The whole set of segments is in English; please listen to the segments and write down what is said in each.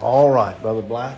All right, Brother Black.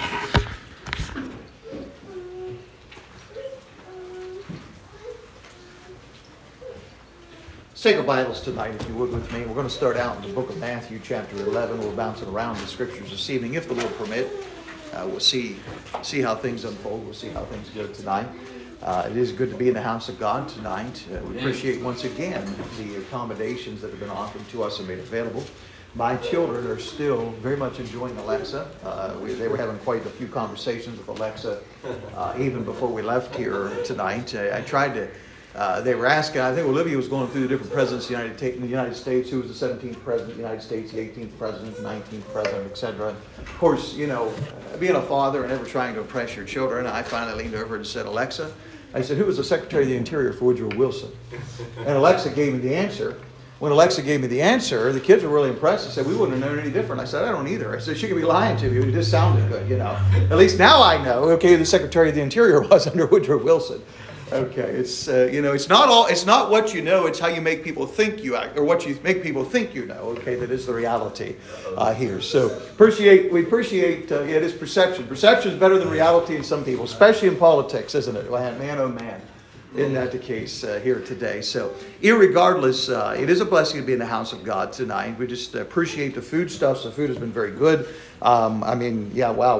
Let's take our Bibles tonight, if you would, with me. We're going to start out in the book of Matthew, chapter 11. We're bouncing around the scriptures this evening, if the Lord permit. We'll see how things unfold. We'll see how things go tonight. It is good to be in the house of God tonight. We appreciate once again the accommodations that have been offered to us and made available. My children are still very much enjoying Alexa. They were having quite a few conversations with Alexa even before we left here tonight. I tried to. They were asking, I think Olivia was going through the different presidents in the United States. Who was the 17th president of the United States, the 18th president, the 19th president, etc. Of course, you know, being a father and ever trying to impress your children, I finally leaned over and said, Alexa, I said, who was the Secretary of the Interior for Woodrow Wilson? And Alexa gave me the answer. When Alexa gave me the answer, the kids were really impressed. They said, we wouldn't have known any different. I said, I don't either. I said, she could be lying to you. It just sounded good, you know. At least now I know, okay, who the Secretary of the Interior was under Woodrow Wilson. Okay, it's it's not what you know, it's how you make people think you act, or what you make people think you know. Okay, that is the reality here. So we appreciate it is perception. Perception is better than reality in some people, especially in politics, isn't it? Man, oh man. Isn't that the case here today? So, irregardless, it is a blessing to be in the house of God tonight. We just appreciate the foodstuffs. The food has been very good. We've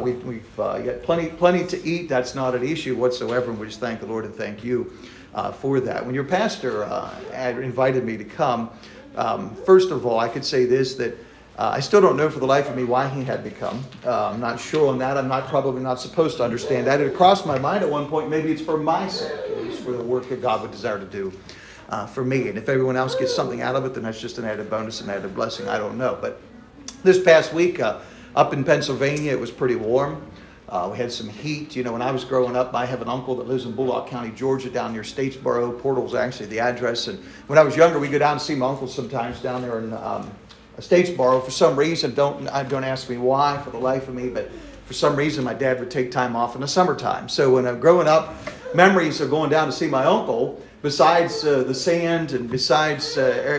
got plenty to eat. That's not an issue whatsoever. And we just thank the Lord and thank you for that. When your pastor invited me to come, first of all, I could say this, that I still don't know for the life of me why he had me come. I'm not sure on that. I'm probably not supposed to understand that. It crossed my mind at one point, maybe it's for my sake. It's for the work that God would desire to do for me. And if everyone else gets something out of it, then that's just an added bonus, an added blessing. I don't know. But this past week up in Pennsylvania, it was pretty warm. We had some heat. You know, when I was growing up, I have an uncle that lives in Bullock County, Georgia, down near Statesboro. Portal's actually the address. And when I was younger, we'd go down and see my uncle sometimes down there in Statesboro. For some reason, don't ask me why for the life of me, but for some reason my dad would take time off in the summertime. So when I'm growing up, memories of going down to see my uncle, besides the sand and besides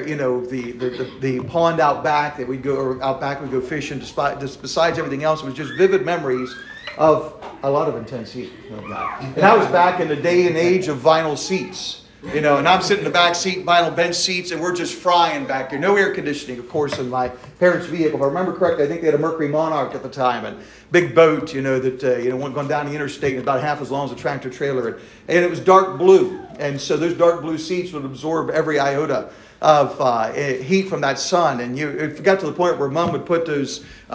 the pond out back that we'd go fishing, besides everything else, it was just vivid memories of a lot of intense heat. And I was back in the day and age of vinyl seats. You know, and I'm sitting in the back seat, vinyl bench seats, and we're just frying back there. No air conditioning, of course, in my parents' vehicle. If I remember correctly, I think they had a Mercury Monarch at the time, and big boat, going down the interstate, and about half as long as a tractor trailer, and it was dark blue, and so those dark blue seats would absorb every iota of heat from that sun. And it got to the point where Mom would put those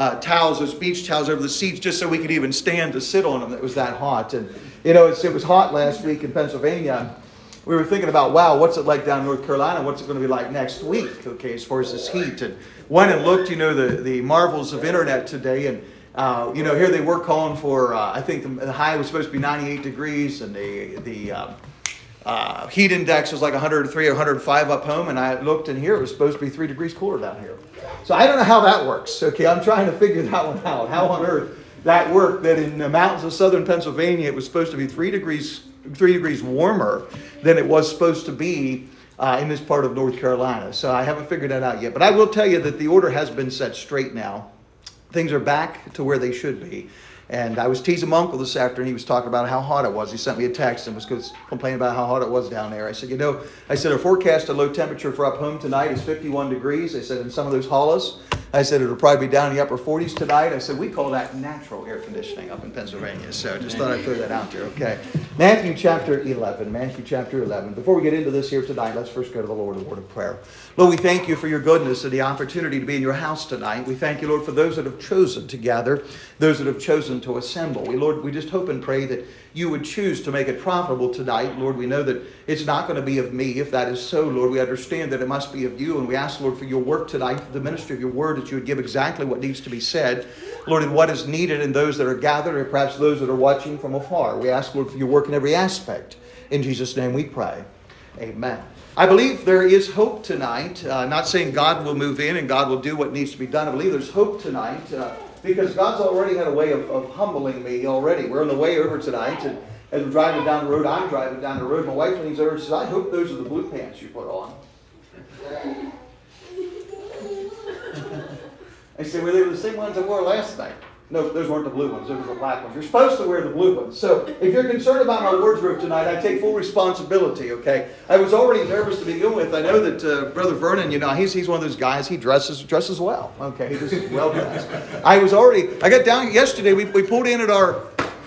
beach towels over the seats just so we could even stand to sit on them. It was that hot, and it was hot last week in Pennsylvania. We were thinking about, wow, what's it like down in North Carolina? What's it going to be like next week, okay, as far as this heat? And went and looked, the marvels of internet today. And, here they were calling for, I think the high was supposed to be 98 degrees. And the heat index was like 103 or 105 up home. And I looked in here, it was supposed to be 3 degrees cooler down here. So I don't know how that works, okay? I'm trying to figure that one out. How on earth that worked, that in the mountains of southern Pennsylvania, it was supposed to be 3 degrees warmer than it was supposed to be in this part of North Carolina. So I haven't figured that out yet. But I will tell you that the order has been set straight now. Things are back to where they should be. And I was teasing my uncle this afternoon. He was talking about how hot it was. He sent me a text and was complaining about how hot it was down there. I said, our forecast of low temperature for up home tonight is 51 degrees. I said, in some of those hollows, I said, it'll probably be down in the upper 40s tonight. I said, we call that natural air conditioning up in Pennsylvania. So I just thought I'd throw that out there, okay? Matthew chapter 11. Before we get into this here tonight, let's first go to the Lord in a word of prayer. Lord, we thank you for your goodness and the opportunity to be in your house tonight. We thank you, Lord, for those that have chosen to gather, those that have chosen to assemble. Lord, we just hope and pray that you would choose to make it profitable tonight. Lord, we know that it's not going to be of me. If that is so, Lord, we understand that it must be of you. And we ask, Lord, for your work tonight, the ministry of your word, that you would give exactly what needs to be said, Lord, and what is needed in those that are gathered, or perhaps those that are watching from afar. We ask, Lord, for your work in every aspect. In Jesus' name we pray. Amen. I believe there is hope tonight. Not saying God will move in and God will do what needs to be done. I believe there's hope tonight because God's already had a way of humbling me already. We're on the way over tonight, and as we're driving down the road, I'm driving down the road. My wife leans over and says, I hope those are the blue pants you put on. I said, well, they were the same ones I wore last night. No, those weren't the blue ones. Those were the black ones. You're supposed to wear the blue ones. So if you're concerned about my wardrobe tonight, I take full responsibility, okay? I was already nervous to begin with. I know that Brother Vernon, he's one of those guys, he dresses well, okay? He just well dressed. I got down yesterday, we pulled in at our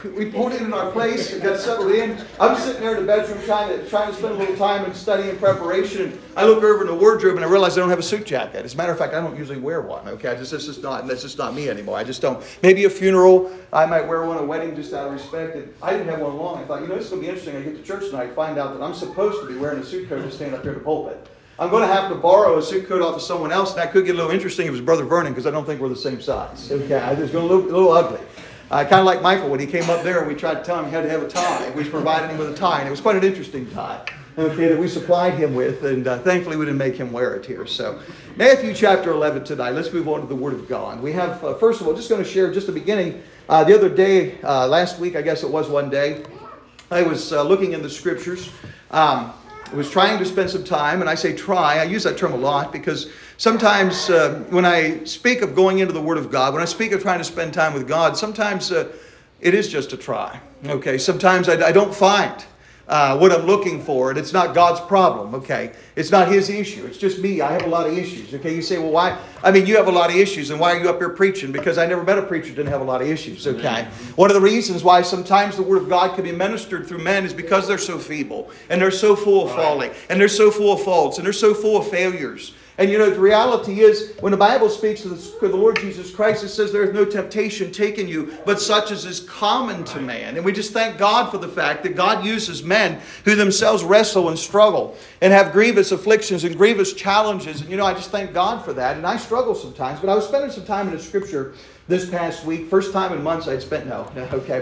place and got settled in. I'm sitting there in the bedroom trying to spend a little time in study and preparation. I look over in the wardrobe and I realize I don't have a suit jacket. As a matter of fact, I don't usually wear one. Okay, that's just not me anymore. I just don't. Maybe a funeral, I might wear one. A wedding, just out of respect. And I didn't have one long. I thought, this is going to be interesting. I get to church tonight, find out that I'm supposed to be wearing a suit coat to stand up here in the pulpit. I'm going to have to borrow a suit coat off of someone else, and that could get a little interesting if it was Brother Vernon, because I don't think we're the same size. Okay, it's going to look a little ugly. Kind of like Michael when he came up there and we tried to tell him he had to have a tie. We provided him with a tie, and it was quite an interesting tie, okay, that we supplied him with, and thankfully we didn't make him wear it here. So Matthew chapter 11 tonight. Let's move on to the Word of God. We have, first of all, just going to share just the beginning. The other day, last week, I guess it was one day, I was looking in the Scriptures. I was trying to spend some time, and I say try. I use that term a lot because sometimes when I speak of going into the Word of God, when I speak of trying to spend time with God, sometimes it is just a try. Okay, sometimes I don't find what I'm looking for, and it's not God's problem. Okay, it's not His issue. It's just me. I have a lot of issues. Okay, you say, well, why? I mean, you have a lot of issues, and why are you up here preaching? Because I never met a preacher who didn't have a lot of issues. Okay, one of the reasons why sometimes the Word of God can be ministered through men is because they're so feeble, and they're so full of folly, and they're so full of faults, and they're so full of failures. And the reality is, when the Bible speaks to the Lord Jesus Christ, it says there is no temptation taken you, but such as is common to man. And we just thank God for the fact that God uses men who themselves wrestle and struggle and have grievous afflictions and grievous challenges. And I just thank God for that. And I struggle sometimes. But I was spending some time in the Scripture this past week. First time in months I'd spent, but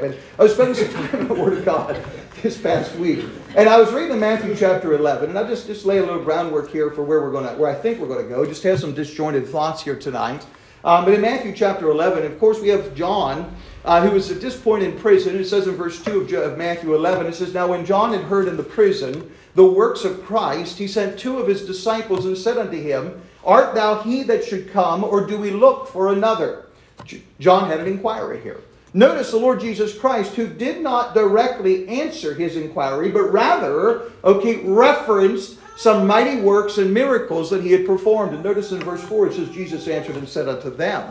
I was spending some time in the Word of God this past week. And I was reading Matthew chapter 11, and I'll just lay a little groundwork here for where I think we're going to go. Just have some disjointed thoughts here tonight. But in Matthew chapter 11, of course, we have John, who was at this point in prison. It says in verse 2 of Matthew 11, it says, "Now when John had heard in the prison the works of Christ, he sent two of his disciples and said unto him, Art thou he that should come, or do we look for another?" John had an inquiry here. Notice the Lord Jesus Christ, who did not directly answer his inquiry, but rather, referenced some mighty works and miracles that he had performed. And notice in verse 4, it says, Jesus answered and said unto them,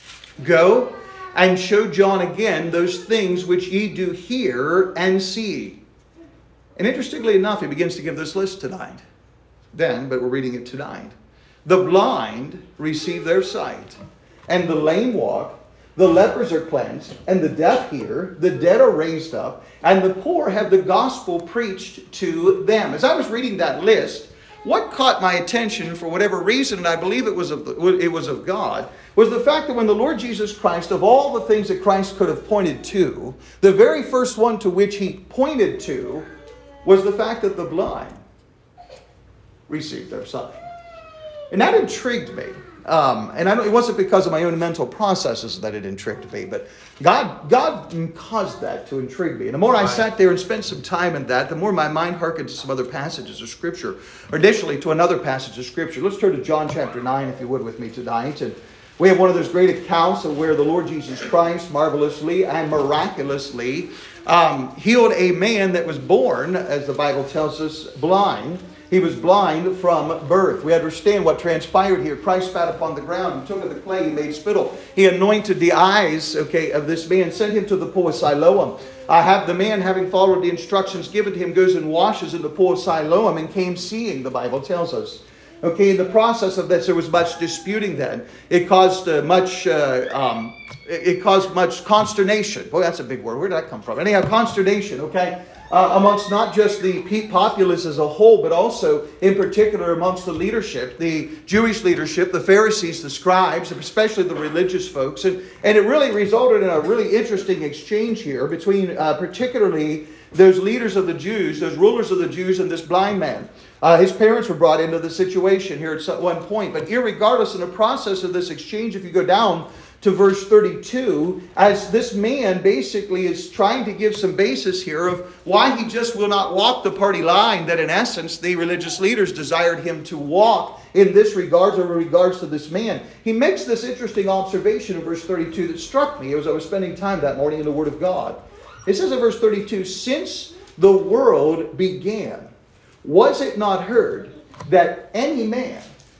Go and show John again those things which ye do hear and see. And interestingly enough, he begins to give this list tonight. But we're reading it tonight. The blind receive their sight, and the lame walk, the lepers are cleansed, and the deaf hear, the dead are raised up, and the poor have the gospel preached to them. As I was reading that list, what caught my attention for whatever reason, and I believe it was of God, was the fact that when the Lord Jesus Christ, of all the things that Christ could have pointed to, the very first one to which he pointed to was the fact that the blind received their sight. And that intrigued me. And it wasn't because of my own mental processes that it intrigued me, but God caused that to intrigue me. And the more I sat there and spent some time in that, the more my mind hearkened to some other passages of Scripture, or initially to another passage of Scripture. Let's turn to John chapter 9, if you would, with me tonight. And we have one of those great accounts of where the Lord Jesus Christ marvelously and miraculously healed a man that was born, as the Bible tells us, blind. He was blind from birth. We understand what transpired here. Christ spat upon the ground and took of the clay. He made spittle. He anointed the eyes, of this man, sent him to the pool of Siloam. The man, having followed the instructions given to him, goes and washes in the pool of Siloam and came seeing, the Bible tells us. In the process of this, there was much disputing then. It caused much consternation. Boy, that's a big word. Where did that come from? Anyhow, consternation, amongst not just the populace as a whole, but also in particular amongst the leadership, the Jewish leadership, the Pharisees, the scribes, especially the religious folks. And it really resulted in a really interesting exchange here between particularly those leaders of the Jews, those rulers of the Jews, and this blind man. His parents were brought into the situation here at one point. But irregardless, in the process of this exchange, if you go down to verse 32, as this man basically is trying to give some basis here of why he just will not walk the party line that in essence the religious leaders desired him to walk in this regards or in regards to this man. He makes this interesting observation in verse 32 that struck me as I was spending time that morning in the Word of God. It says in verse 32, since the world began, was it not heard that any man,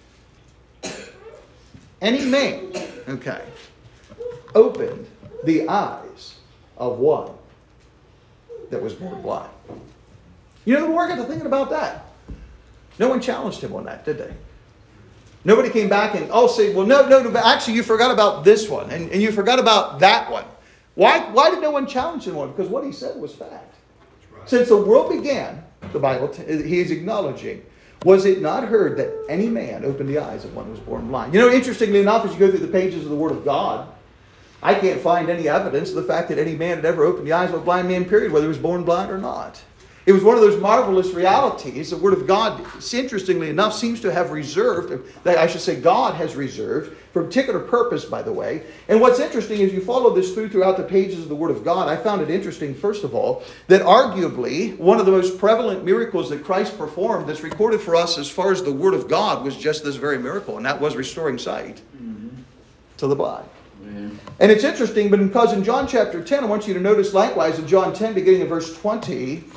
okay, opened the eyes of one that was born blind? You know, the more I got to thinking about that, no one challenged him on that, did they? Nobody came back and, say, well, no, but actually you forgot about this one, and you forgot about that one. Why did no one challenge him on it? Because what he said was fact. Right. Since the world began, the Bible, he is acknowledging, was it not heard that any man opened the eyes of one who was born blind? You know, interestingly enough, as you go through the pages of the Word of God, I can't find any evidence of the fact that any man had ever opened the eyes of a blind man, period, whether he was born blind or not. It was one of those marvelous realities the Word of God, interestingly enough, seems to have reserved, that I should say God has reserved, for a particular purpose, by the way. And what's interesting is you follow this throughout the pages of the Word of God. I found it interesting, first of all, that arguably one of the most prevalent miracles that Christ performed that's recorded for us as far as the Word of God was just this very miracle, and that was restoring sight to the blind. And it's interesting because in John chapter 10, I want you to notice likewise in John 10, beginning in verse 20,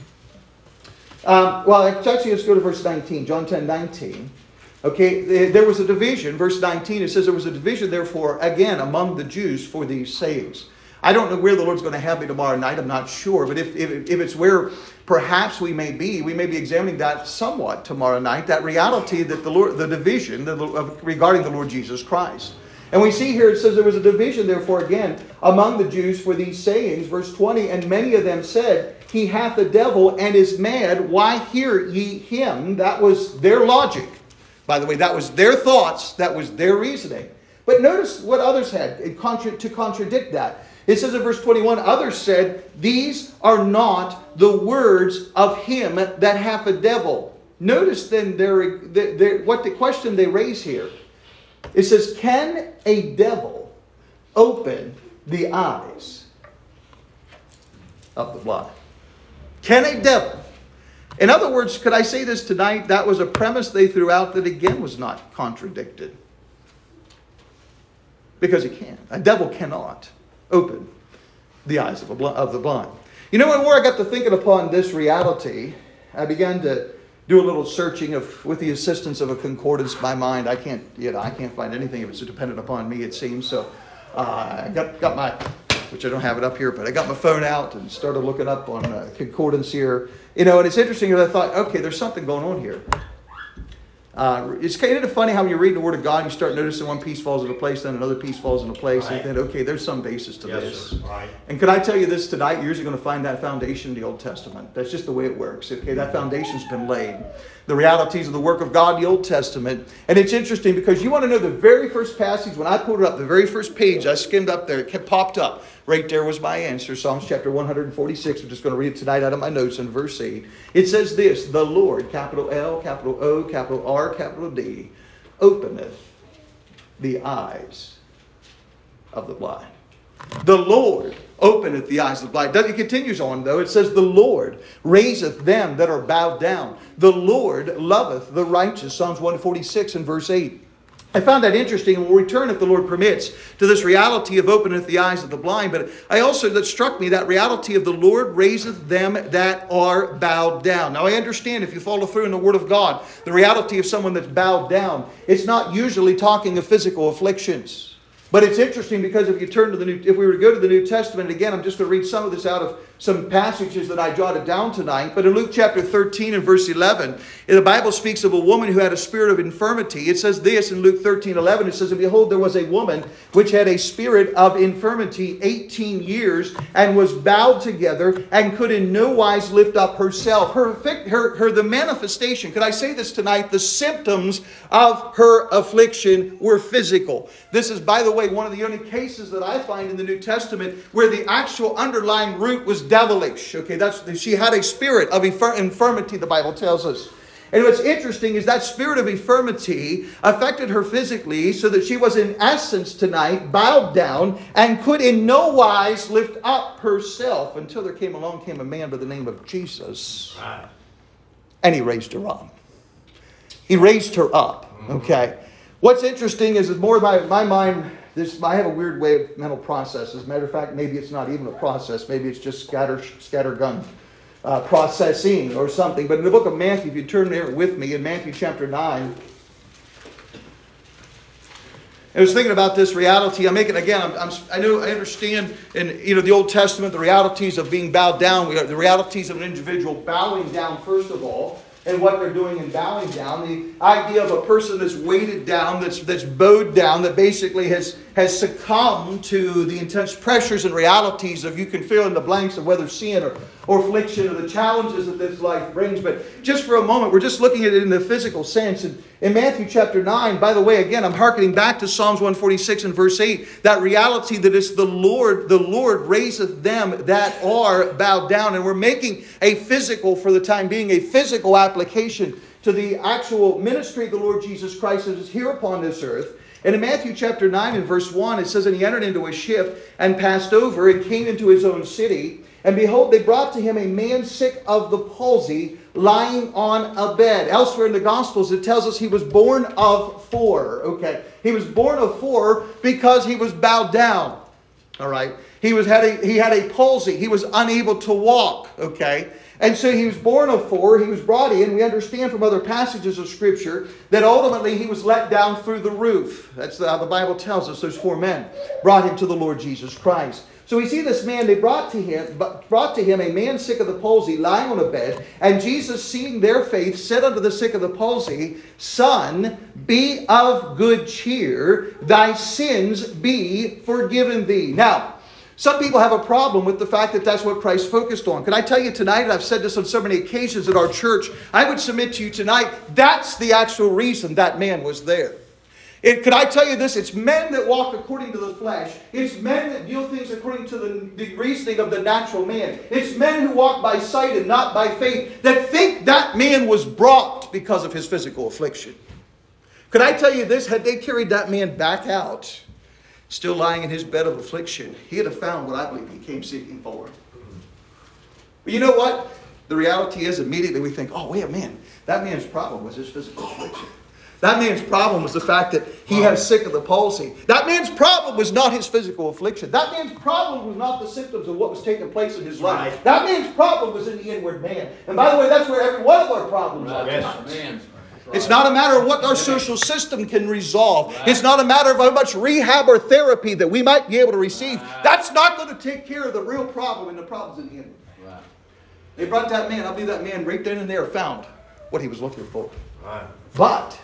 actually, let's go to verse 19. John 10, 19. Okay, there was a division. Verse 19, it says there was a division, therefore, again, among the Jews for these sayings. I don't know where the Lord's going to have me tomorrow night. I'm not sure. But if it's where perhaps we may be examining that somewhat tomorrow night, that reality that the division regarding the Lord Jesus Christ. And we see here it says there was a division, therefore, again, among the Jews for these sayings. Verse 20, and many of them said, he hath a devil and is mad. Why hear ye him? That was their logic. By the way, that was their thoughts. That was their reasoning. But notice what others had to contradict that. It says in verse 21, others said, these are not the words of him that hath a devil. Notice then what the question they raise here. It says, can a devil open the eyes of the blind? Can a devil? In other words, could I say this tonight? That was a premise they threw out that again was not contradicted. Because he can. A devil cannot open the eyes of the blind. You know, when more I got to thinking upon this reality, I began to do a little searching with the assistance of a concordance by mind. I can't find anything if it's dependent upon me, it seems. So I got my, which I don't have it up here, but I got my phone out and started looking up on concordance here. You know, and it's interesting that I thought, okay, there's something going on here. It's kind of funny how when you read the Word of God, you start noticing one piece falls into place, then another piece falls into place, right. And you think, okay, there's some basis to this. Right. And can I tell you this tonight? You're usually going to find that foundation in the Old Testament. That's just the way it works. Okay, that foundation's been laid. The realities of the work of God in the Old Testament. And it's interesting because you want to know the very first passage. When I pulled it up, the very first page I skimmed up there, it popped up. Right there was my answer. Psalms chapter 146. I'm just going to read it tonight out of my notes in verse 8. It says this, the Lord, capital L, capital O, capital R, capital D, openeth the eyes of the blind. The Lord openeth the eyes of the blind. It continues on though. It says, the Lord raiseth them that are bowed down. The Lord loveth the righteous. Psalms 146 and verse 8. I found that interesting, and we'll return, if the Lord permits, to this reality of openeth the eyes of the blind. But that struck me, that reality of the Lord raiseth them that are bowed down. Now I understand, if you follow through in the Word of God, the reality of someone that's bowed down, it's not usually talking of physical afflictions. But it's interesting because if we were to go to the New Testament, again, I'm just going to read some of this out of some passages that I jotted down tonight. But in Luke chapter 13 and verse 11, the Bible speaks of a woman who had a spirit of infirmity. It says this in Luke 13:11. It says, and behold, there was a woman which had a spirit of infirmity 18 years and was bowed together and could in no wise lift up herself. The manifestation, could I say this tonight? The symptoms of her affliction were physical. This is, by the way, one of the only cases that I find in the New Testament where the actual underlying root was devilish. Okay, she had a spirit of infirmity, the Bible tells us. And what's interesting is that spirit of infirmity affected her physically so that she was in essence tonight bowed down and could in no wise lift up herself until there came a man by the name of Jesus. Right. And he raised her up. He raised her up. Okay. What's interesting is more by my mind, I have a weird way of mental process. As a matter of fact, maybe it's not even a process. Maybe it's just scattergun processing or something. But in the book of Matthew, if you turn there with me, in Matthew chapter 9, I was thinking about this reality. I understand in the Old Testament the realities of being bowed down. We have the realities of an individual bowing down first of all, and what they're doing in bowing down. The idea of a person that's weighted down, that's bowed down, that basically has succumbed to the intense pressures and realities of, you can fill in the blanks of whether sin or affliction or the challenges that this life brings. But just for a moment, we're just looking at it in the physical sense. And in Matthew chapter 9, by the way, again, I'm hearkening back to Psalms 146 and verse 8, that reality that it's the Lord raiseth them that are bowed down. And we're making a physical, for the time being, a physical application to the actual ministry of the Lord Jesus Christ that is here upon this earth. And in Matthew chapter 9 and verse 1, it says, "And he entered into a ship and passed over and came into his own city. And behold, they brought to him a man sick of the palsy, lying on a bed." Elsewhere in the Gospels, it tells us he was born of 4. Okay, he was born of 4 because he was bowed down. All right, he had a palsy. He was unable to walk. Okay. And so he was born of 4. He was brought in. We understand from other passages of Scripture that ultimately he was let down through the roof. That's how the Bible tells us. Those 4 men brought him to the Lord Jesus Christ. So we see this man, they brought to him a man sick of the palsy, lying on a bed. And Jesus, seeing their faith, said unto the sick of the palsy, "Son, be of good cheer. Thy sins be forgiven thee." Now, some people have a problem with the fact that that's what Christ focused on. Can I tell you tonight, and I've said this on so many occasions at our church, I would submit to you tonight, that's the actual reason that man was there. Could I tell you this? It's men that walk according to the flesh. It's men that view things according to the reasoning of the natural man. It's men who walk by sight and not by faith that think that man was brought because of his physical affliction. Could I tell you this? Had they carried that man back out, still lying in his bed of affliction, he'd have found what I believe he came seeking for. But you know what? The reality is immediately we think, oh, wait a minute. That man's problem was his physical affliction. That man's problem was the fact that he had sick of the palsy. That man's problem was not his physical affliction. That man's problem was not the symptoms of what was taking place in his life. Right. That man's problem was in the inward man. And by the way, that's where every one of our problems are. Yes. Right. It's not a matter of what our social system can resolve. Right. It's not a matter of how much rehab or therapy that we might be able to receive. Right. That's not going to take care of the real problem, and the problem's in the inward. Right. They brought that man. I believe that man right then and there found what he was looking for. Right. But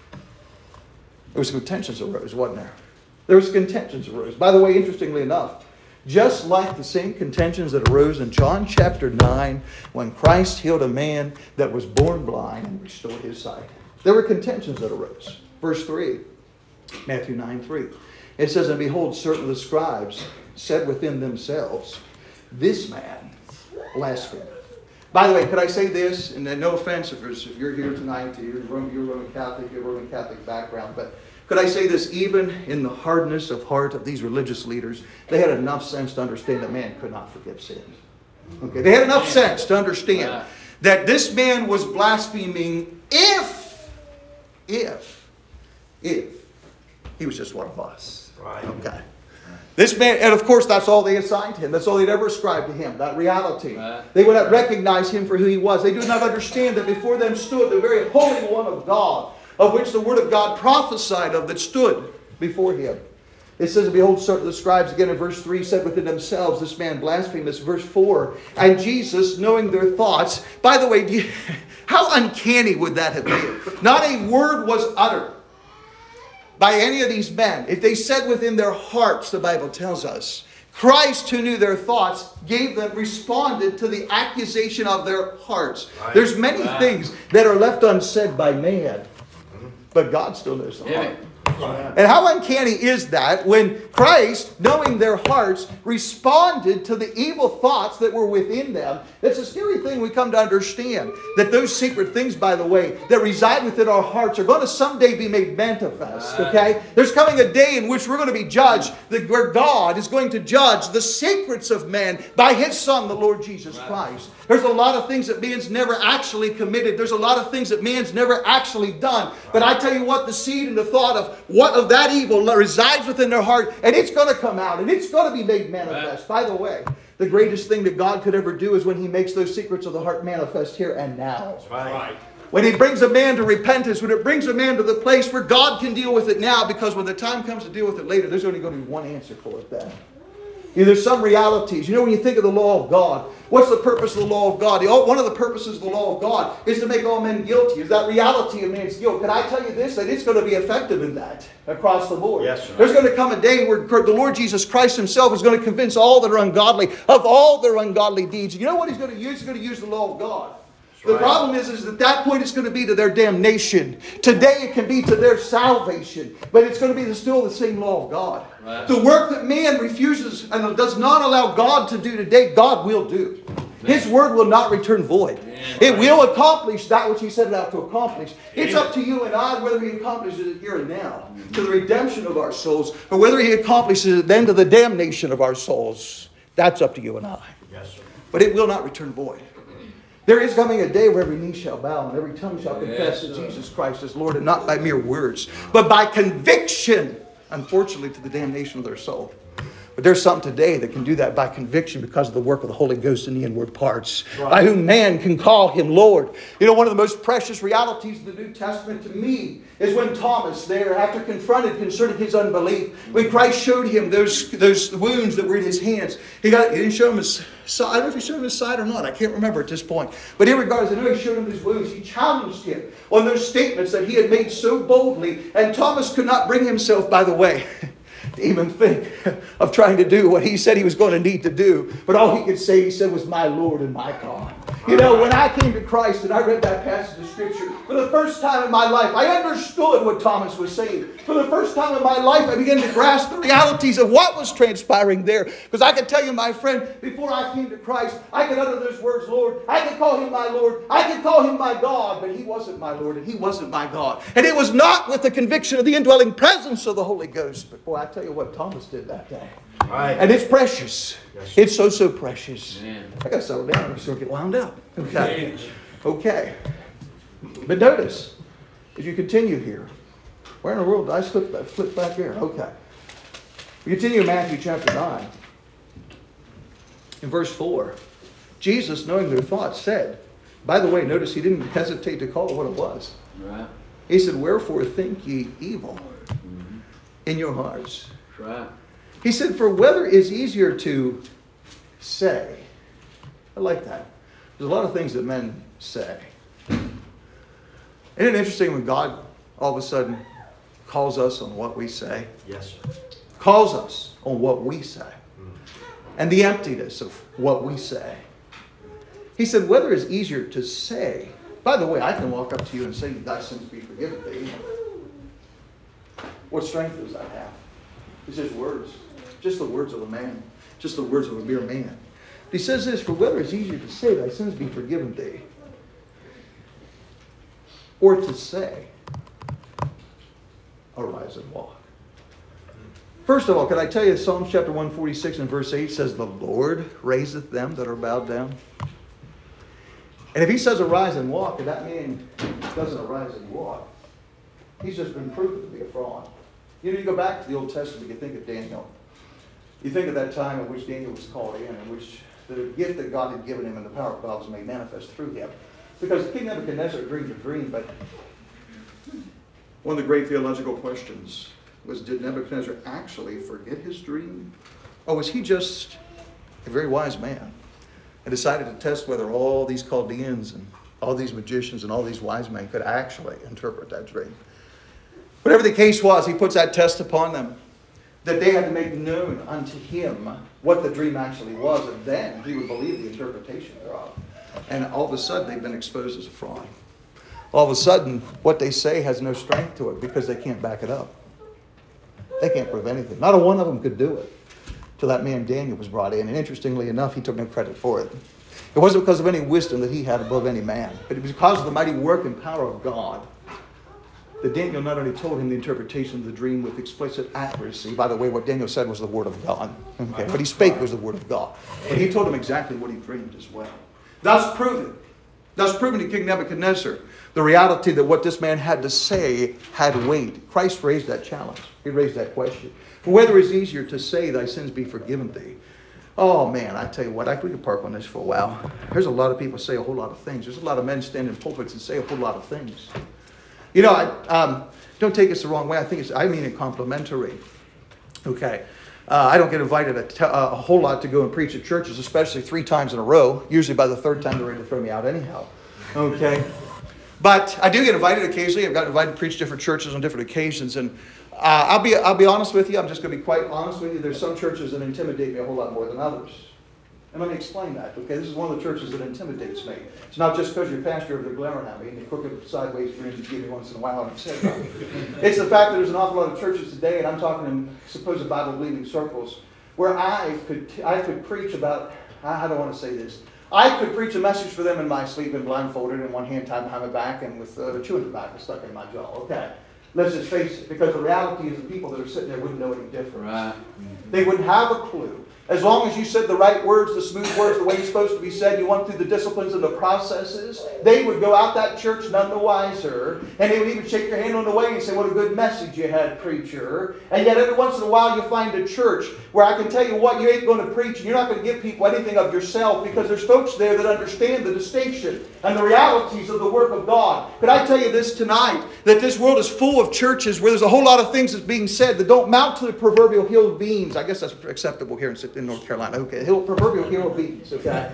there was contentions arose, wasn't there? There was contentions arose. By the way, interestingly enough, just like the same contentions that arose in John chapter 9 when Christ healed a man that was born blind and restored his sight. There were contentions that arose. Verse 3, Matthew 9:3. It says, "And behold, certain of the scribes said within themselves, This man blasphemeth." By the way, could I say this? And no offense if you're here tonight, you're Roman Catholic, you're Roman Catholic background, but could I say this? Even in the hardness of heart of these religious leaders, they had enough sense to understand that man could not forgive sins. Okay, they had enough sense to understand that this man was blaspheming if he was just one of us. Right. Okay. This man, and of course that's all they assigned to him. That's all they'd ever ascribed to him, that reality. They would not recognize him for who he was. They do not understand that before them stood the very Holy One of God, of which the Word of God prophesied of, that stood before him. It says, "Behold, certain of the scribes," again in verse 3, "said within themselves, This man blasphemeth." Verse 4, "And Jesus, knowing their thoughts." By the way, how uncanny would that have been? Not a word was uttered by any of these men. If they said within their hearts, the Bible tells us, Christ, who knew their thoughts, responded to the accusation of their hearts. Right. There's many things that are left unsaid by man, but God still knows the heart. And how uncanny is that when Christ, knowing their hearts, responded to the evil thoughts that were within them? It's a scary thing we come to understand, that those secret things, by the way, that reside within our hearts are going to someday be made manifest. Okay? There's coming a day in which we're going to be judged, where God is going to judge the secrets of man by His Son, the Lord Jesus Christ. There's a lot of things that man's never actually committed. There's a lot of things that man's never actually done. But I tell you what, the seed and the thought of what of that evil resides within their heart, and it's going to come out, and it's going to be made manifest. By the way, the greatest thing that God could ever do is when He makes those secrets of the heart manifest here and now. That's right. When He brings a man to repentance, when it brings a man to the place where God can deal with it now, because when the time comes to deal with it later, there's only going to be one answer for it then. There's some realities. You know, when you think of the law of God, what's the purpose of the law of God? One of the purposes of the law of God is to make all men guilty. Is that reality of man's guilt? Can I tell you this? That it's going to be effective in that across the board. Yes, sir. There's going to come a day where the Lord Jesus Christ Himself is going to convince all that are ungodly of all their ungodly deeds. You know what He's going to use? He's going to use the law of God. The problem is that at that point it's going to be to their damnation. Today it can be to their salvation. But it's going to be still the same law of God. Right. The work that man refuses and does not allow God to do today, God will do. His word will not return void. It will accomplish that which He set it out to accomplish. It's up to you and I whether He accomplishes it here and now to the redemption of our souls, or whether He accomplishes it then to the damnation of our souls. That's up to you and I. Yes, sir. But it will not return void. There is coming a day where every knee shall bow and every tongue shall confess that Jesus Christ is Lord, and not by mere words, but by conviction, unfortunately, to the damnation of their soul. But there's something today that can do that by conviction because of the work of the Holy Ghost in the inward parts, by whom man can call Him Lord. You know, one of the most precious realities of the New Testament to me is when Thomas there, after confronted concerning his unbelief, when Christ showed him those wounds that were in his hands, he didn't show him his side. I don't know if He showed him his side or not. I can't remember at this point. But irregardless, I know He showed him his wounds. He challenged him on those statements that he had made so boldly. And Thomas could not bring himself, by the way, to even think of trying to do what he said he was going to need to do. But all he could say, he said, was my Lord and my God. You know, when I came to Christ and I read that passage of Scripture, for the first time in my life, I understood what Thomas was saying. For the first time in my life, I began to grasp the realities of what was transpiring there. Because I can tell you, my friend, before I came to Christ, I could utter those words, Lord. I could call Him my Lord. I could call Him my God. But He wasn't my Lord and He wasn't my God. And it was not with the conviction of the indwelling presence of the Holy Ghost. But boy, I tell you what Thomas did that day. Right. And it's precious. Yes. It's so precious. Man. I got to settle down. I'm just going to get wound up. Okay. But notice, as you continue here, where in the world did I flip back there? Okay. We continue in Matthew chapter 9. In verse 4, Jesus, knowing their thoughts, said, by the way, notice He didn't hesitate to call it what it was. Right. He said, wherefore think ye evil in your hearts? Right. He said, for whether is easier to say. I like that. There's a lot of things that men say. Isn't it interesting when God all of a sudden calls us on what we say? Yes, sir. Calls us on what we say. And the emptiness of what we say. He said, whether it's easier to say. By the way, I can walk up to you and say, thy sins be forgiven thee. What strength does that have? It's just words. Just the words of a man. Just the words of a mere man. He says this, for whether it's easier to say, thy sins be forgiven thee, or to say, arise and walk. First of all, can I tell you, Psalms chapter 146 and verse 8 says, the Lord raiseth them that are bowed down. And if He says arise and walk, and that man doesn't arise and walk, he's just been proven to be a fraud. You know, you go back to the Old Testament, you think of Daniel. You think of that time in which Daniel was called in which the gift that God had given him and the power of God was made manifest through him. Because King Nebuchadnezzar dreamed a dream, but one of the great theological questions was, did Nebuchadnezzar actually forget his dream? Or was he just a very wise man and decided to test whether all these Chaldeans and all these magicians and all these wise men could actually interpret that dream? Whatever the case was, he puts that test upon them, that they had to make known unto him what the dream actually was, and then he would believe the interpretation thereof. And all of a sudden, they've been exposed as a fraud. All of a sudden, what they say has no strength to it because they can't back it up. They can't prove anything. Not a one of them could do it till that man Daniel was brought in. And interestingly enough, he took no credit for it. It wasn't because of any wisdom that he had above any man, but it was because of the mighty work and power of God that Daniel not only told him the interpretation of the dream with explicit accuracy. By the way, what Daniel said was the word of God. Okay, what he spake was the word of God. But he told him exactly what he dreamed as well. Thus proving to King Nebuchadnezzar the reality that what this man had to say had weight. Christ raised that challenge. He raised that question. For whether it's easier to say, thy sins be forgiven thee. Oh man, I tell you what, we could park on this for a while. There's a lot of people say a whole lot of things. There's a lot of men stand in pulpits and say a whole lot of things. You know, I don't take this the wrong way. I mean it complimentary. Okay. I don't get invited a whole lot to go and preach at churches, especially 3 times in a row. Usually by the 3rd time they're ready to throw me out anyhow. Okay. But I do get invited occasionally. I've got invited to preach different churches on different occasions. And I'll be honest with you. I'm just going to be quite honest with you. There's some churches that intimidate me a whole lot more than others. And let me explain that. Okay, this is one of the churches that intimidates me. It's not just because you're pastor over there glaring at me and the crooked sideways grins you give me once in a while. I'm upset about it. It's the fact that there's an awful lot of churches today, and I'm talking in supposed Bible-believing circles, where I could preach about, I don't want to say this, I could preach a message for them in my sleep and blindfolded and one hand tied behind my back and with chewing tobacco stuck in my jaw. Okay. Let's just face it, because the reality is the people that are sitting there wouldn't know any different. Right. They wouldn't have a clue. As long as you said the right words, the smooth words, the way it's supposed to be said, you went through the disciplines and the processes, they would go out that church none the wiser. And they would even shake your hand on the way and say, what a good message you had, preacher. And yet every once in a while you find a church where I can tell you what, you ain't going to preach and you're not going to give people anything of yourself, because there's folks there that understand the distinction and the realities of the work of God. Could I tell you this tonight, that this world is full of churches where there's a whole lot of things that's being said that don't mount to the proverbial hill of beans. I guess that's acceptable here in North Carolina. Okay, proverbial hill of beans. Okay.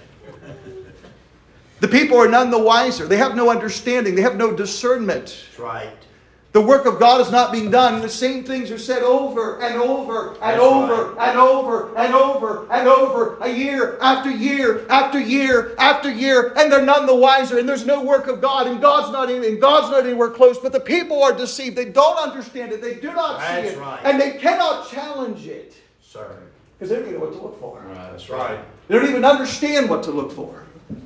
The people are none the wiser. They have no understanding. They have no discernment. That's right. The work of God is not being done. The same things are said over and over and over and over and over and over, a year after year after year after year, and they're none the wiser. And there's no work of God, and God's not anywhere close. But the people are deceived. They don't understand it. They do not see it, and they cannot challenge it. Sir. Because they don't even know what to look for. Right, that's right. They don't even understand what to look for.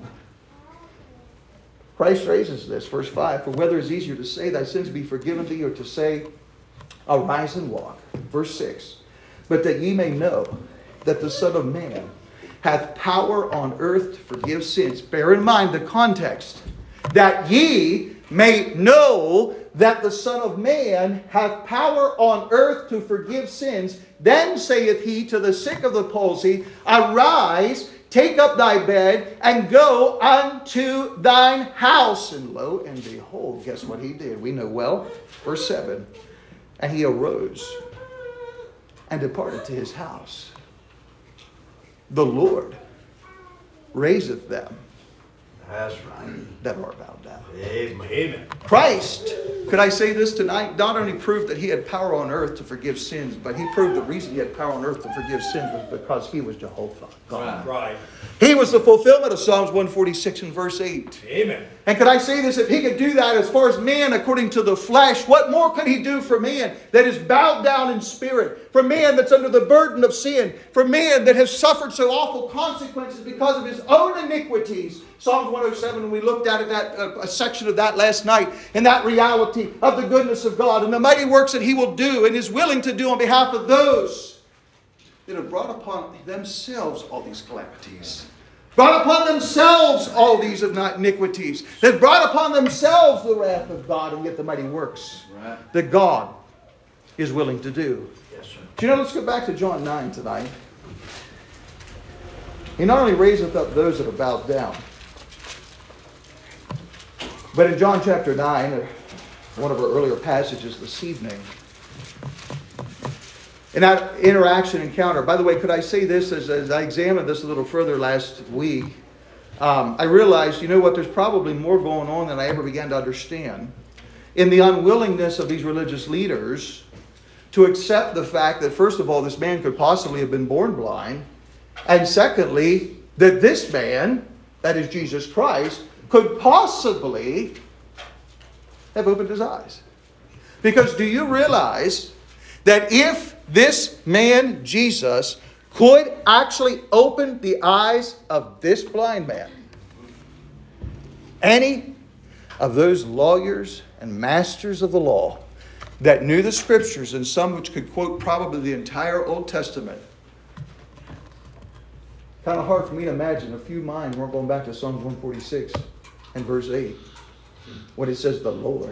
Christ raises this, verse 5, for whether it's easier to say, thy sins be forgiven thee, or to say, arise and walk. Verse 6, but that ye may know that the Son of Man hath power on earth to forgive sins. Bear in mind the context. That ye may know that the Son of Man hath power on earth to forgive sins. Then saith he to the sick of the palsy, arise, take up thy bed, and go unto thine house. And lo and behold, guess what he did? We know well. Verse 7. And he arose and departed to his house. The Lord raiseth them. That's right. That are bowed down. Amen. Christ, could I say this tonight, not only proved that he had power on earth to forgive sins, but he proved the reason he had power on earth to forgive sins was because he was Jehovah God. Right. He was the fulfillment of Psalms 146 and verse 8. Amen. And could I say this, if he could do that as far as man according to the flesh, what more could he do for man that is bowed down in spirit? For man that's under the burden of sin? For man that has suffered so awful consequences because of his own iniquities? Psalms 107, we looked at it, a section of that last night, and that reality of the goodness of God and the mighty works that he will do and is willing to do on behalf of those that have brought upon themselves all these calamities. Brought upon themselves all these iniquities. That brought upon themselves the wrath of God, and yet the mighty works that God is willing to do. Yes, sir. Do you know, let's go back to John 9 tonight. He not only raiseth up those that are bowed down, but in John chapter 9, one of our earlier passages this evening, in that interaction encounter, by the way, could I say this as I examined this a little further last week, I realized, you know what, there's probably more going on than I ever began to understand in the unwillingness of these religious leaders to accept the fact that, first of all, this man could possibly have been born blind, and secondly, that this man, that is Jesus Christ, could possibly have opened his eyes. Because do you realize that if this man, Jesus, could actually open the eyes of this blind man, any of those lawyers and masters of the law that knew the Scriptures, and some which could quote probably the entire Old Testament, kind of hard for me to imagine a few minds weren't going back to Psalms 146 and verse 8 when it says, the Lord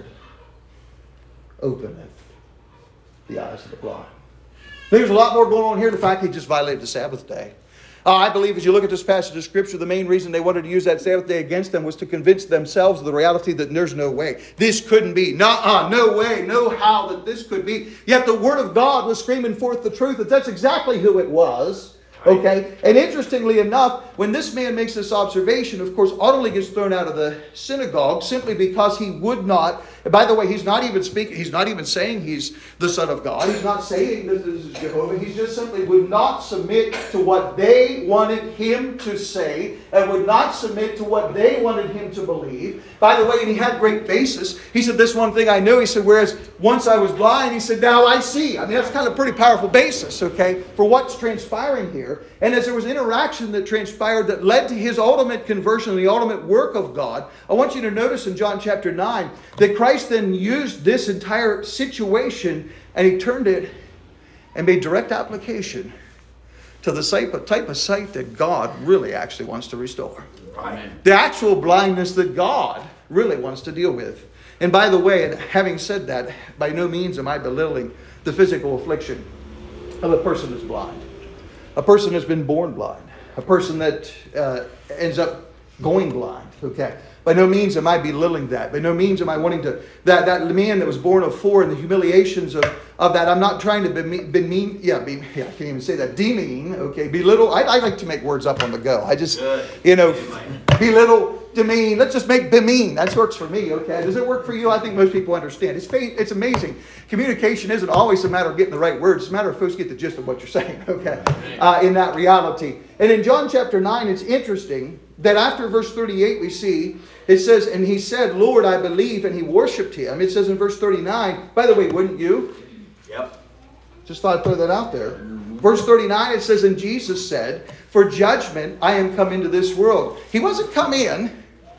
openeth the eyes of the blind. There's a lot more going on here. The fact he just violated the Sabbath day. I believe as you look at this passage of Scripture, the main reason they wanted to use that Sabbath day against them was to convince themselves of the reality that there's no way. This couldn't be. No way, no how that this could be. Yet the Word of God was screaming forth the truth that that's exactly who it was. Okay, and interestingly enough, when this man makes this observation, of course, utterly gets thrown out of the synagogue simply because he would not. And by the way, he's not even speaking. He's not even saying he's the Son of God. He's not saying this is Jehovah. He just simply would not submit to what they wanted him to say, and would not submit to what they wanted him to believe. By the way, and he had great basis. He said, "This one thing I know." He said, "Whereas once I was blind," he said, "now I see." I mean, that's kind of a pretty powerful basis, okay, for what's transpiring here. And as there was interaction that transpired that led to his ultimate conversion, the ultimate work of God, I want you to notice in John chapter 9 that Christ then used this entire situation and he turned it and made direct application to the type of sight that God really actually wants to restore. Amen. The actual blindness that God really wants to deal with. And by the way, having said that, by no means am I belittling the physical affliction of a person that's blind. A person has been born blind. A person that ends up going blind. Okay. By no means am I belittling that. By no means am I wanting to... That man that was born of 4 and the humiliations of that, I'm not trying to demean, I can't even say that. Demean, okay, belittle. I like to make words up on the go. I just, belittle, demean. Let's just make bemean. That works for me, okay? Does it work for you? I think most people understand. It's amazing. Communication isn't always a matter of getting the right words. It's a matter of folks get the gist of what you're saying, okay? In that reality. And in John chapter 9, it's interesting that after verse 38 we see, it says, and he said, "Lord, I believe," and he worshipped him. It says in verse 39, by the way, wouldn't you? Yep. Just thought I'd throw that out there. Verse 39, it says, "And Jesus said, for judgment I am come into this world." He wasn't come in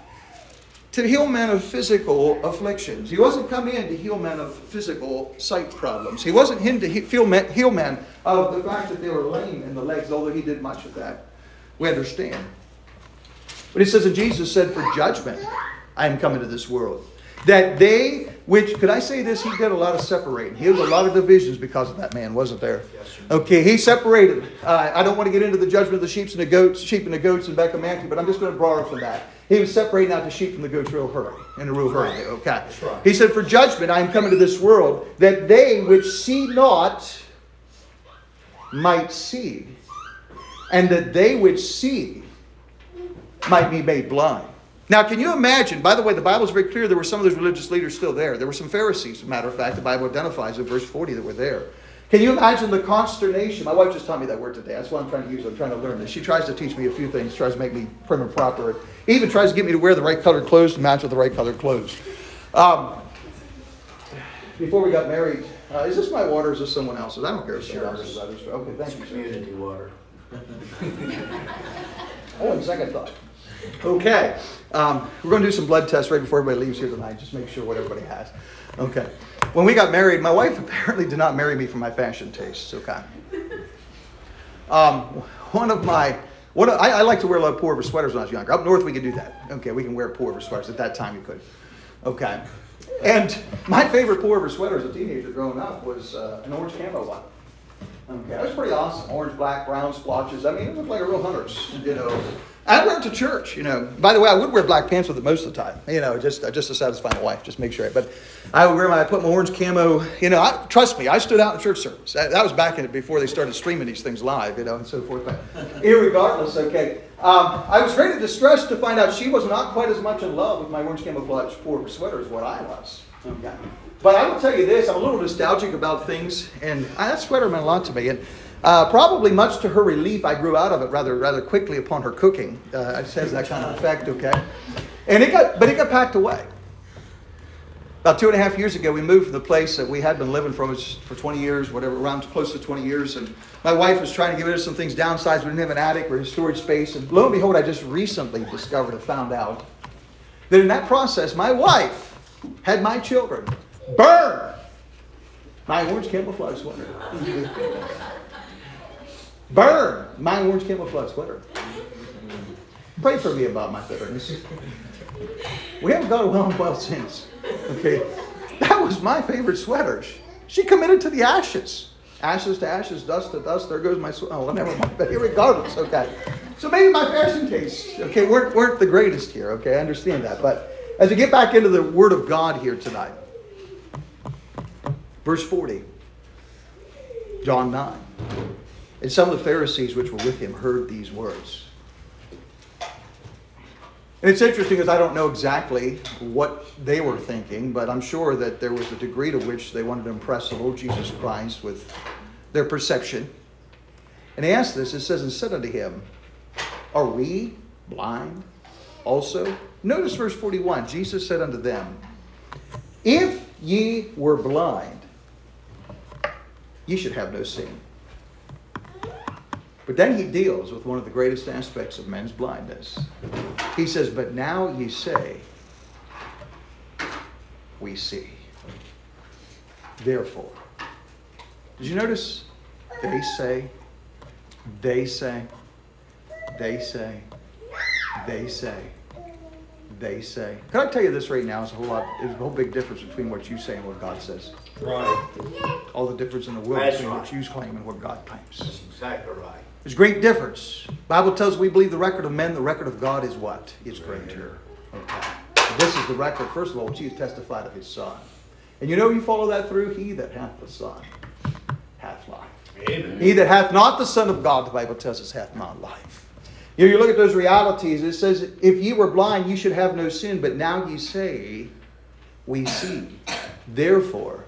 to heal men of physical afflictions. He wasn't come in to heal men of physical sight problems. He wasn't in to heal men of the fact that they were lame in the legs, although he did much of that. We understand. But it says, and Jesus said, "For judgment I am come into this world. That they which," could I say this? He did a lot of separating. He had a lot of divisions because of that man, wasn't there? Yes, sir. Okay, he separated. I don't want to get into the judgment of the sheep and the goats in Becca Matthew, but I'm just going to borrow from that. He was separating out the sheep from the goats in a real hurry. Okay. Right. He said, "For judgment I am come into this world, that they which see not might see, and that they which see might be made blind." Now, can you imagine? By the way, the Bible is very clear. There were some of those religious leaders still there. There were some Pharisees, as a matter of fact. The Bible identifies in verse 40 that were there. Can you imagine the consternation? My wife just taught me that word today. That's what I'm trying to use. I'm trying to learn this. She tries to teach me a few things. Tries to make me prim and proper. Even tries to get me to wear the right colored clothes to match with the right colored clothes. Before we got married, is this my water or is this someone else's? I don't care if it's someone else's. Okay, thank you. Community water. Oh, and second thought. Okay. We're going to do some blood tests right before everybody leaves here tonight. Just make sure what everybody has. Okay. When we got married, my wife apparently did not marry me for my fashion tastes. Okay. I like to wear a lot of pullover sweaters when I was younger. Up north, we could do that. Okay, we can wear pullover sweaters. At that time, you could. Okay. And my favorite pullover sweater as a teenager growing up was an orange camo one. Okay, that was pretty awesome. Orange, black, brown splotches. I mean, it looked like a real hunter's, I'd wear it to church, By the way, I would wear black pants with it most of the time, just to satisfy my wife, just make sure. But I would I put my orange camo, trust me, I stood out in church service. That was back in it before they started streaming these things live, and so forth. But irregardless, okay, I was very distressed to find out she was not quite as much in love with my orange camouflage pullover sweater as what I was. Okay. But I will tell you this, I'm a little nostalgic about things, and that sweater meant a lot to me. And probably much to her relief, I grew out of it rather quickly upon her cooking. It has that kind of effect, okay? And it got packed away. About 2.5 years ago, we moved from the place that we had been living from for 20 years, whatever, around close to 20 years. And my wife was trying to get rid of some things downsized. We didn't have an attic or a storage space. And lo and behold, I just recently discovered and found out that in that process, my wife had my children burn my orange camouflage sweater. Burn my orange camouflage sweater. Pray for me about my bitterness. We haven't got along well since. Okay, that was my favorite sweater. She committed to the ashes. Ashes to ashes, dust to dust. There goes my sweater. Oh, well, never mind. But regardless, okay. So maybe my fashion tastes, okay, weren't the greatest here. Okay, I understand that. But as we get back into the Word of God here tonight, verse 40, John 9. And some of the Pharisees which were with him heard these words. And it's interesting because I don't know exactly what they were thinking, but I'm sure that there was a degree to which they wanted to impress the Lord Jesus Christ with their perception. And he asked this, it says, and said unto him, are we blind also? Notice verse 41. Jesus said unto them, if ye were blind, ye should have no sin. But then he deals with one of the greatest aspects of men's blindness. He says, but now ye say, we see. Therefore. Did you notice? They say, they say, they say, they say, they say. Can I tell you this right now? There's a whole big difference between what you say and what God says. Right. All the difference in the world That's between right. what you claim and what God claims. That's exactly right. There's great difference. The Bible tells us we believe the record of men, the record of God is what? Is greater. Okay. This is the record, first of all, Jesus testified of his Son. And you follow that through? He that hath the Son hath life. Amen. He that hath not the Son of God, the Bible tells us, hath not life. You look at those realities. It says, if ye were blind, ye should have no sin. But now ye say, we see. Therefore,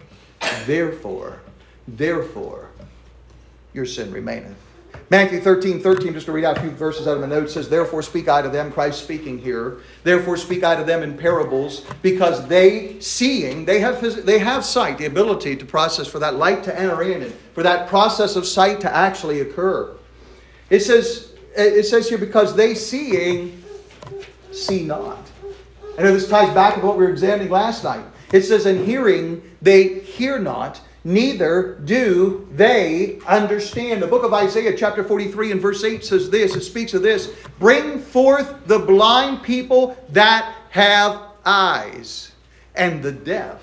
your sin remaineth. Matthew 13:13, just to read out a few verses out of my notes, says, therefore speak I to them, Christ speaking here, therefore speak I to them in parables, because they, seeing, they have sight, the ability to process, for that light to enter in, and for that process of sight to actually occur. It says here, because they seeing, see not. I know this ties back to what we were examining last night. It says, in hearing, they hear not, neither do they understand. The book of Isaiah chapter 43 and verse 8 says this. It speaks of this. Bring forth the blind people that have eyes, and the deaf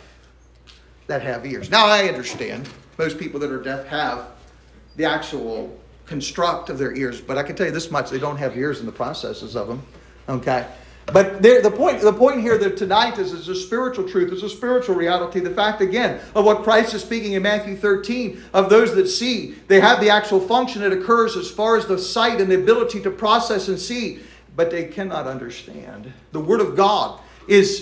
that have ears. Now I understand most people that are deaf have the actual construct of their ears, but I can tell you this much, they don't have ears in the processes of them. Okay? But the point here that tonight is a spiritual truth. It's a spiritual reality. The fact, again, of what Christ is speaking in Matthew 13, of those that see, they have the actual function that occurs as far as the sight and the ability to process and see, but they cannot understand. The Word of God is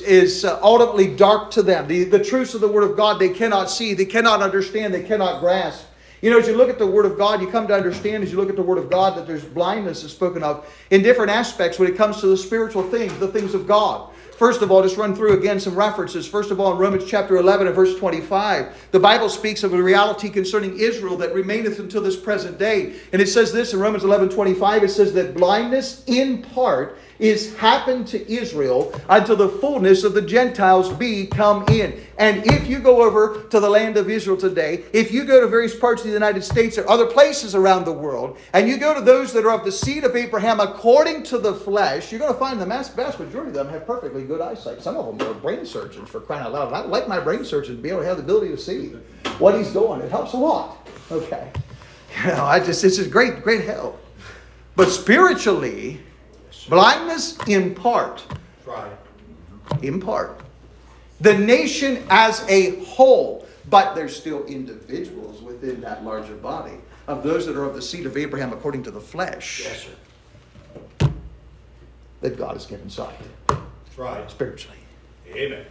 ultimately dark to them. The truths of the Word of God they cannot see, they cannot understand, they cannot grasp. As you look at the Word of God, you come to understand as you look at the Word of God that there's blindness is spoken of in different aspects when it comes to the spiritual things, the things of God. First of all, just run through again some references. First of all, in Romans chapter 11 and verse 25, the Bible speaks of a reality concerning Israel that remaineth until this present day. And it says this in Romans 11:25, it says that blindness in part is happened to Israel until the fullness of the Gentiles be come in. And if you go over to the land of Israel today, if you go to various parts of the United States or other places around the world, and you go to those that are of the seed of Abraham according to the flesh, you're going to find the vast majority of them have perfectly good eyesight. Some of them are brain surgeons, for crying out loud. And I like my brain surgeon to be able to have the ability to see what he's doing. It helps a lot. Okay. It's a great help. But spiritually, blindness in part. Right. In part. The nation as a whole. But there's still individuals within that larger body of those that are of the seed of Abraham according to the flesh. Yes, sir. That God has given sight. That's right. Spiritually. Amen.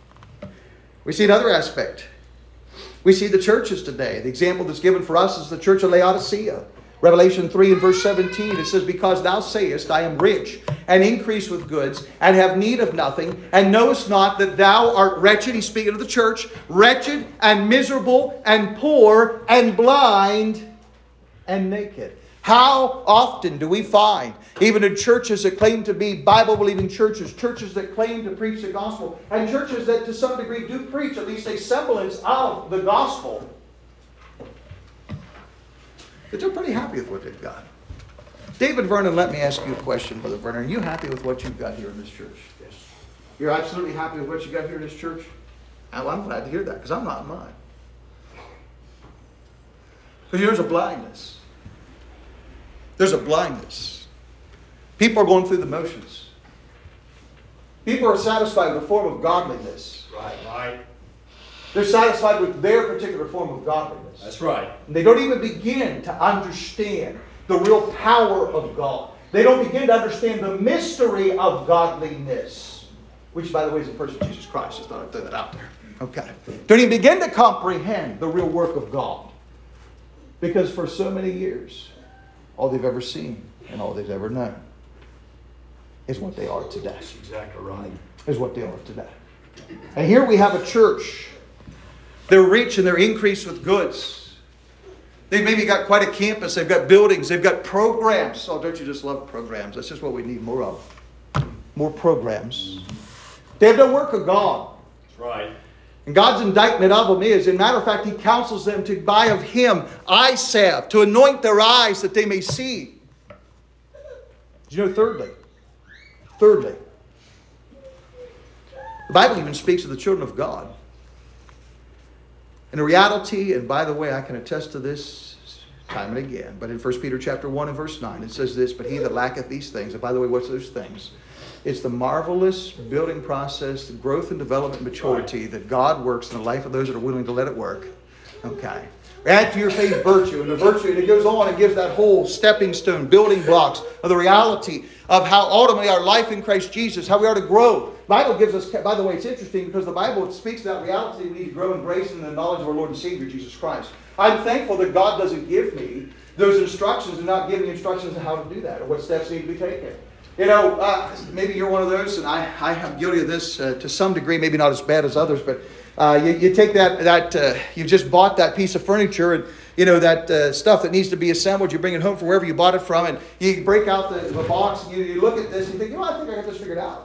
We see another aspect. We see the churches today. The example that's given for us is the church of Laodicea. Revelation 3 and verse 17, it says, because thou sayest, I am rich, and increase with goods, and have need of nothing, and knowest not that thou art wretched, he's speaking of the church, wretched, and miserable, and poor, and blind, and naked. How often do we find, even in churches that claim to be Bible-believing churches, churches that claim to preach the gospel, and churches that to some degree do preach at least a semblance of the gospel, but they're pretty happy with what they've got. David Vernon, let me ask you a question, Brother Vernon. Are you happy with what you've got here in this church? Yes. You're absolutely happy with what you got here in this church? Well, I'm glad to hear that, because I'm not in mine. Because there's a blindness. There's a blindness. People are going through the motions. People are satisfied with a form of godliness. Right. They're satisfied with their particular form of godliness. That's right. And they don't even begin to understand the real power of God. They don't begin to understand the mystery of godliness, which, by the way, is the person of Jesus Christ. Just thought I'd throw that out there. Okay. Don't even begin to comprehend the real work of God. Because for so many years, all they've ever seen and all they've ever known is what they are today. That's exactly right. Is what they are today. And here we have a church. They're rich and they're increased with goods. They've maybe got quite a campus. They've got buildings. They've got programs. Oh, don't you just love programs? That's just what we need more of. More programs. They have no work of God. That's right. And God's indictment of them is, in matter of fact, He counsels them to buy of Him eye salve, to anoint their eyes that they may see. Do you know, thirdly, the Bible even speaks of the children of God. And the reality, and by the way, I can attest to this time and again, but in 1 Peter chapter 1 and verse 9, it says this, but he that lacketh these things, and by the way, what's those things? It's the marvelous building process, the growth and development, maturity that God works in the life of those that are willing to let it work. Okay. Add to your faith virtue, and the virtue, and it goes on and gives that whole stepping stone, building blocks of the reality of how ultimately our life in Christ Jesus, how we are to grow. The Bible gives us, by the way, it's interesting because the Bible speaks about reality. We need to grow in grace and the knowledge of our Lord and Savior, Jesus Christ. I'm thankful that God doesn't give me those instructions and not give me instructions on how to do that or what steps need to be taken. You know, maybe you're one of those, and I am guilty of this to some degree, maybe not as bad as others, but you take that you've just bought that piece of furniture and, you know, that stuff that needs to be assembled, you bring it home from wherever you bought it from, and you break out the box, and you look at this, and you think, you know, I think I got this figured out.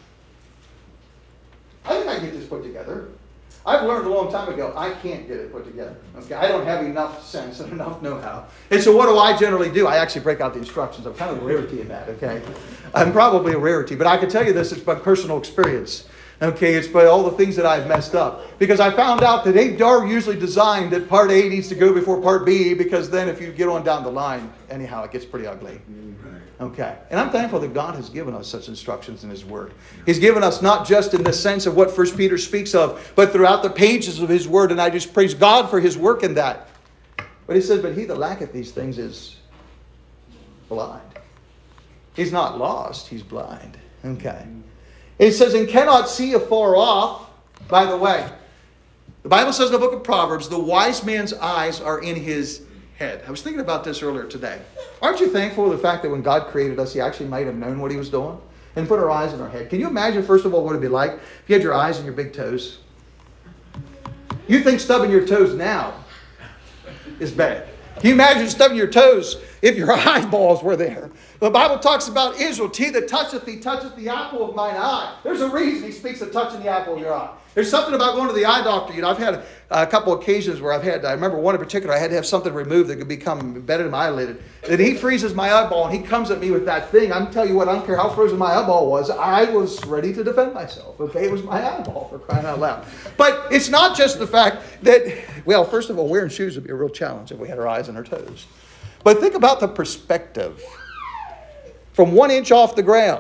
I think I can get this put together. I've learned a long time ago, I can't get it put together. Okay, I don't have enough sense and enough know-how. And so what do I generally do? I actually break out the instructions. I'm kind of a rarity in that, okay? I'm probably a rarity, but I can tell you this, it's by personal experience. Okay, it's by all the things that I've messed up. Because I found out that they are usually designed that part A needs to go before part B, because then if you get on down the line, anyhow, it gets pretty ugly. Okay. And I'm thankful that God has given us such instructions in His Word. He's given us not just in the sense of what 1 Peter speaks of, but throughout the pages of His Word. And I just praise God for His work in that. But He says, but he that lacketh these things is blind. He's not lost, he's blind. Okay. It says, and cannot see afar off. By the way, the Bible says in the book of Proverbs, the wise man's eyes are in his head. I was thinking about this earlier today. Aren't you thankful for the fact that when God created us, He actually might have known what He was doing and put our eyes in our head? Can you imagine, first of all, what it would be like if you had your eyes and your big toes? You think stubbing your toes now is bad. Can you imagine stubbing your toes if your eyeballs were there? The Bible talks about Israel. He that toucheth thee, toucheth the apple of mine eye. There's a reason He speaks of touching the apple of your eye. There's something about going to the eye doctor. You know, I've had a couple occasions where I remember one in particular, I had to have something removed that could become embedded in my eyelid. And he freezes my eyeball and he comes at me with that thing. I'm telling you what, I don't care how frozen my eyeball was. I was ready to defend myself. Okay, it was my eyeball, for crying out loud. But it's not just the fact that, well, first of all, wearing shoes would be a real challenge if we had our eyes on our toes. But think about the perspective from 1 inch off the ground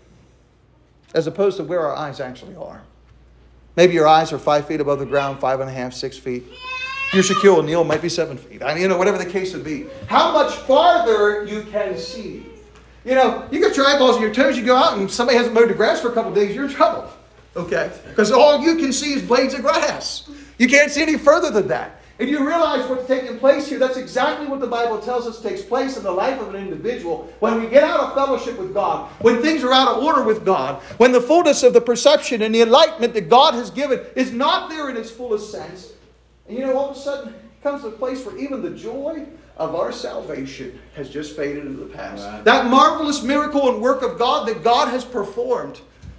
as opposed to where our eyes actually are. Maybe your eyes are 5 feet above the ground, 5.5, 6 feet. Your Shaquille O'Neal might be 7 feet. I mean, you know, whatever the case would be. How much farther you can see. You know, you got your eyeballs and your toes, you go out and somebody hasn't mowed the grass for a couple of days, you're in trouble. Okay? Because all you can see is blades of grass. You can't see any further than that. And you realize what's taking place here. That's exactly what the Bible tells us takes place in the life of an individual. When we get out of fellowship with God, when things are out of order with God, when the fullness of the perception and the enlightenment that God has given is not there in its fullest sense. And you know, all of a sudden, it comes to a place where even the joy of our salvation has just faded into the past. Right. That marvelous miracle and work of God that God has performed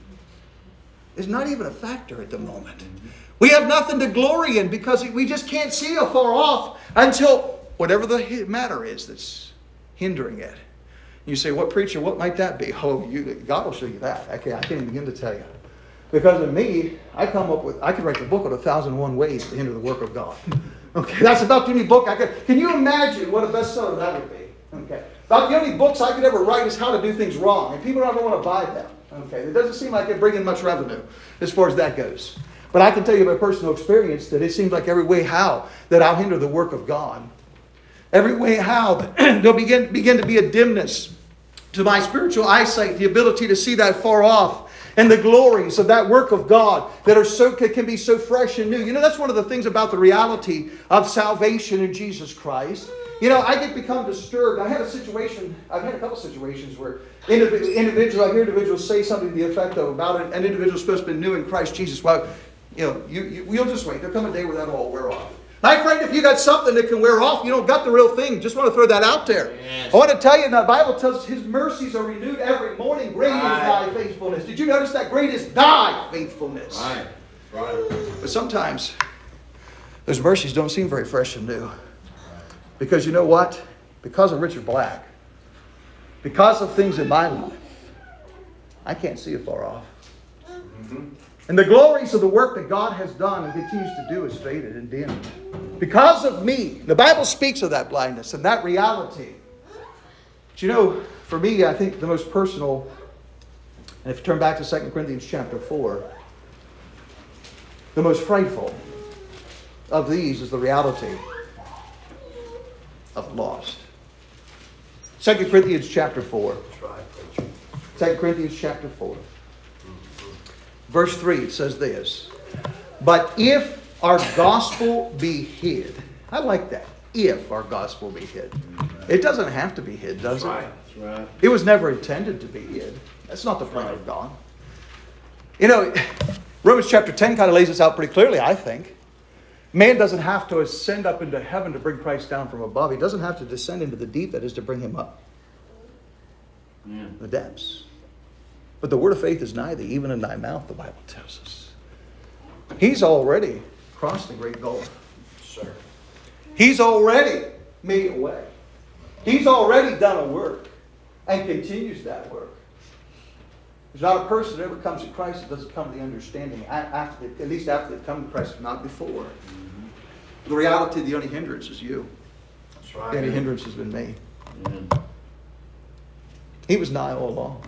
is not even a factor at the moment. We have nothing to glory in because we just can't see afar off until whatever the matter is that's hindering it. You say, what preacher, what might that be? Oh, God will show you that. I can't even begin to tell you. Because of me, I could write the book on 1,001 ways to hinder the work of God. Okay, that's about the only book I could. Can you imagine what a bestseller that would be? Okay, about the only books I could ever write is how to do things wrong, and people don't ever want to buy them. Okay, it doesn't seem like it bring in much revenue as far as that goes. But I can tell you by personal experience that it seems like every way how that I'll hinder the work of God. Every way how that there'll begin to be a dimness to my spiritual eyesight, the ability to see that far off, and the glories of that work of God that can be so fresh and new. You know, that's one of the things about the reality of salvation in Jesus Christ. You know, I become disturbed. I've had a couple situations where I hear individuals say something to the effect of about an individual supposed to be new in Christ Jesus. Well, you know, you'll just wait. There'll come a day where that'll all wear off. My friend, if you got something that can wear off, you don't got the real thing. Just want to throw that out there. Yes. I want to tell you, the Bible tells us His mercies are renewed every morning. Great is thy faithfulness. Did you notice that? Great is thy faithfulness. Right. But sometimes those mercies don't seem very fresh and new. Because you know what? Because of Richard Black, because of things in my life, I can't see it far off. Mm-hmm. And the glories of the work that God has done and continues to do is faded and dimmed. Because of me. The Bible speaks of that blindness and that reality. But you know, for me, I think the most personal, and if you turn back to 2 Corinthians chapter 4, the most frightful of these is the reality of lost. 2 Corinthians chapter 4. 2 Corinthians chapter 4. Verse 3, it says this. But if our gospel be hid. I like that. If our gospel be hid. It doesn't have to be hid, does it? That's right. It was never intended to be hid. That's not the plan of God. You know, Romans chapter 10 kind of lays this out pretty clearly, I think. Man doesn't have to ascend up into heaven to bring Christ down from above. He doesn't have to descend into the deep, that is to bring him up. Yeah. The depths. But the word of faith is nigh thee, even in thy mouth, the Bible tells us. He's already crossed the great gulf. Sir. He's already made a way. He's already done a work and continues that work. There's not a person that ever comes to Christ that doesn't come to the understanding, at least after they come to Christ, not before. Mm-hmm. The reality, the only hindrance is you. That's right. The only hindrance has been me. Mm-hmm. He was nigh all along.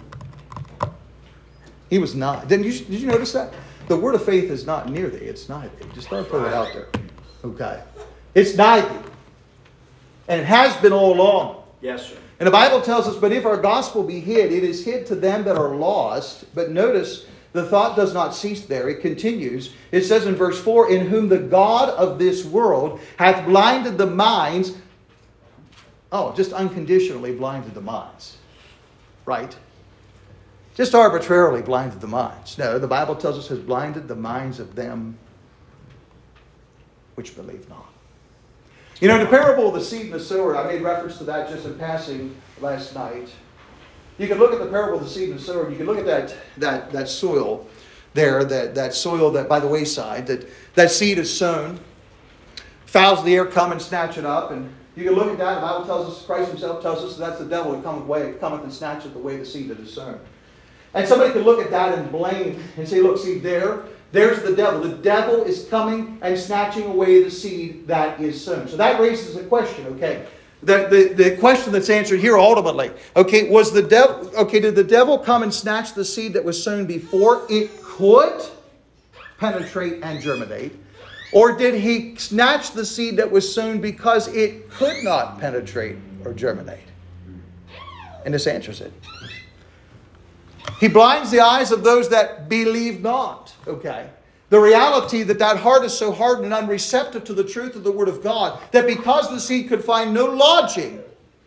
He was not. Did you notice that? The word of faith is not near thee. It's nigh thee. Just don't throw it out there. Okay. It's nigh thee. And it has been all along. Yes, sir. And the Bible tells us, but if our gospel be hid, it is hid to them that are lost. But notice, the thought does not cease there. It continues. It says in verse 4, in whom the God of this world hath blinded the minds. Oh, just unconditionally blinded the minds. Right? Just arbitrarily blinded the minds. No, the Bible tells us has blinded the minds of them which believe not. You know, in the parable of the seed and the sower, I made reference to that just in passing last night. You can look at the parable of the seed and the sower, and you can look at that soil there, that soil that by the wayside, that seed is sown. Fowls of the air come and snatch it up, and you can look at that. The Bible tells us, Christ himself tells us, that's the devil that cometh and snatcheth away the seed that is sown. And somebody could look at that and blame and say, look, see, there's the devil. The devil is coming and snatching away the seed that is sown. So that raises a question, okay? The question that's answered here ultimately, okay, did the devil come and snatch the seed that was sown before it could penetrate and germinate? Or did he snatch the seed that was sown because it could not penetrate or germinate? And this answers it. He blinds the eyes of those that believe not. Okay. The reality that that heart is so hardened and unreceptive to the truth of the Word of God, that because the seed could find no lodging,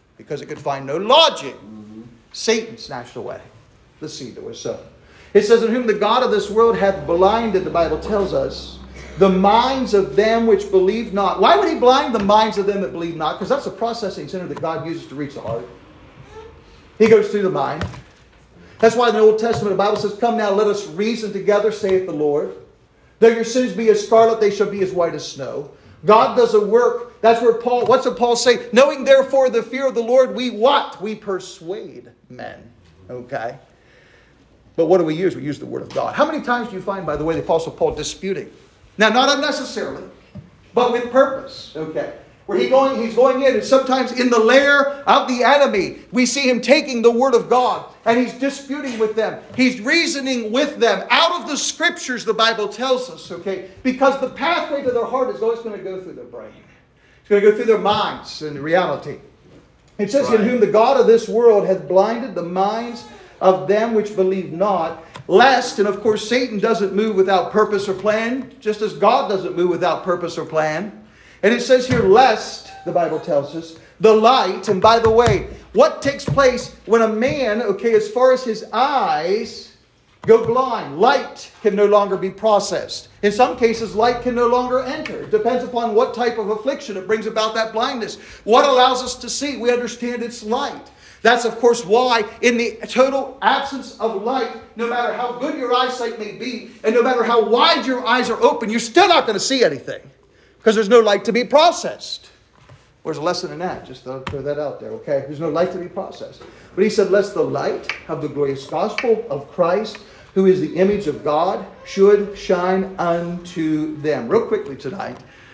Satan snatched away the seed that was sown. It says, in whom the God of this world hath blinded, the Bible tells us, the minds of them which believe not. Why would he blind the minds of them that believe not? Because that's the processing center that God uses to reach the heart. He goes through the mind. That's why in the Old Testament the Bible says, come now, let us reason together, saith the Lord. Though your sins be as scarlet, they shall be as white as snow. God does a work. That's where what's it Paul say? Knowing therefore the fear of the Lord, we what? We persuade men. Okay? But what do we use? We use the Word of God. How many times do you find, by the way, the Apostle Paul disputing? Now, not unnecessarily, but with purpose. Okay. Where he's going in, and sometimes in the lair of the enemy, we see him taking the Word of God, and he's disputing with them. He's reasoning with them out of the Scriptures, the Bible tells us, okay? Because the pathway to their heart is always going to go through their brain. It's going to go through their minds in reality. It says, in whom the God of this world hath blinded the minds of them which believe not, lest, and of course Satan doesn't move without purpose or plan, just as God doesn't move without purpose or plan. And it says here, lest, the Bible tells us, the light, and by the way, what takes place when a man, okay, as far as his eyes go blind, light can no longer be processed. In some cases, light can no longer enter. It depends upon what type of affliction it brings about that blindness. What allows us to see? We understand it's light. That's, of course, why in the total absence of light, no matter how good your eyesight may be, and no matter how wide your eyes are open, you're still not going to see anything. Because there's no light to be processed. There's a lesson in that. Just throw that out there, okay? There's no light to be processed. But he said, lest the light of the glorious gospel of Christ, who is the image of God, should shine unto them. Real quickly tonight,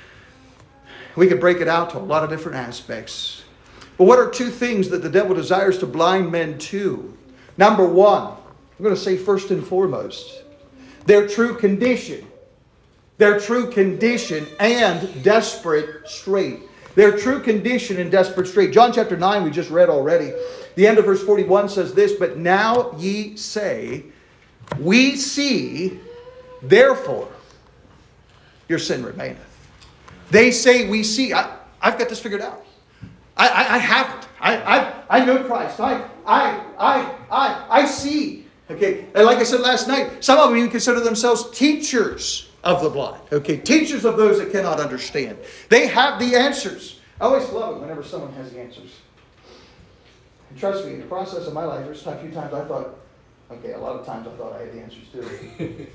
we could break it out to a lot of different aspects. But what are two things that the devil desires to blind men to? Number one, I'm going to say first and foremost, their true condition. Their true condition and desperate strait. Their true condition and desperate strait. John chapter 9 we just read already. The end of verse 41 says this, but now ye say, we see, therefore your sin remaineth. They say we see. I've got this figured out. I have it. I know Christ. I see. Okay. And like I said last night, some of them even consider themselves teachers of the blind. Okay. Teachers of those that cannot understand. They have the answers. I always love it whenever someone has the answers. And trust me, in the process of my life, there's a few times I thought, okay, a lot of times I thought I had the answers too.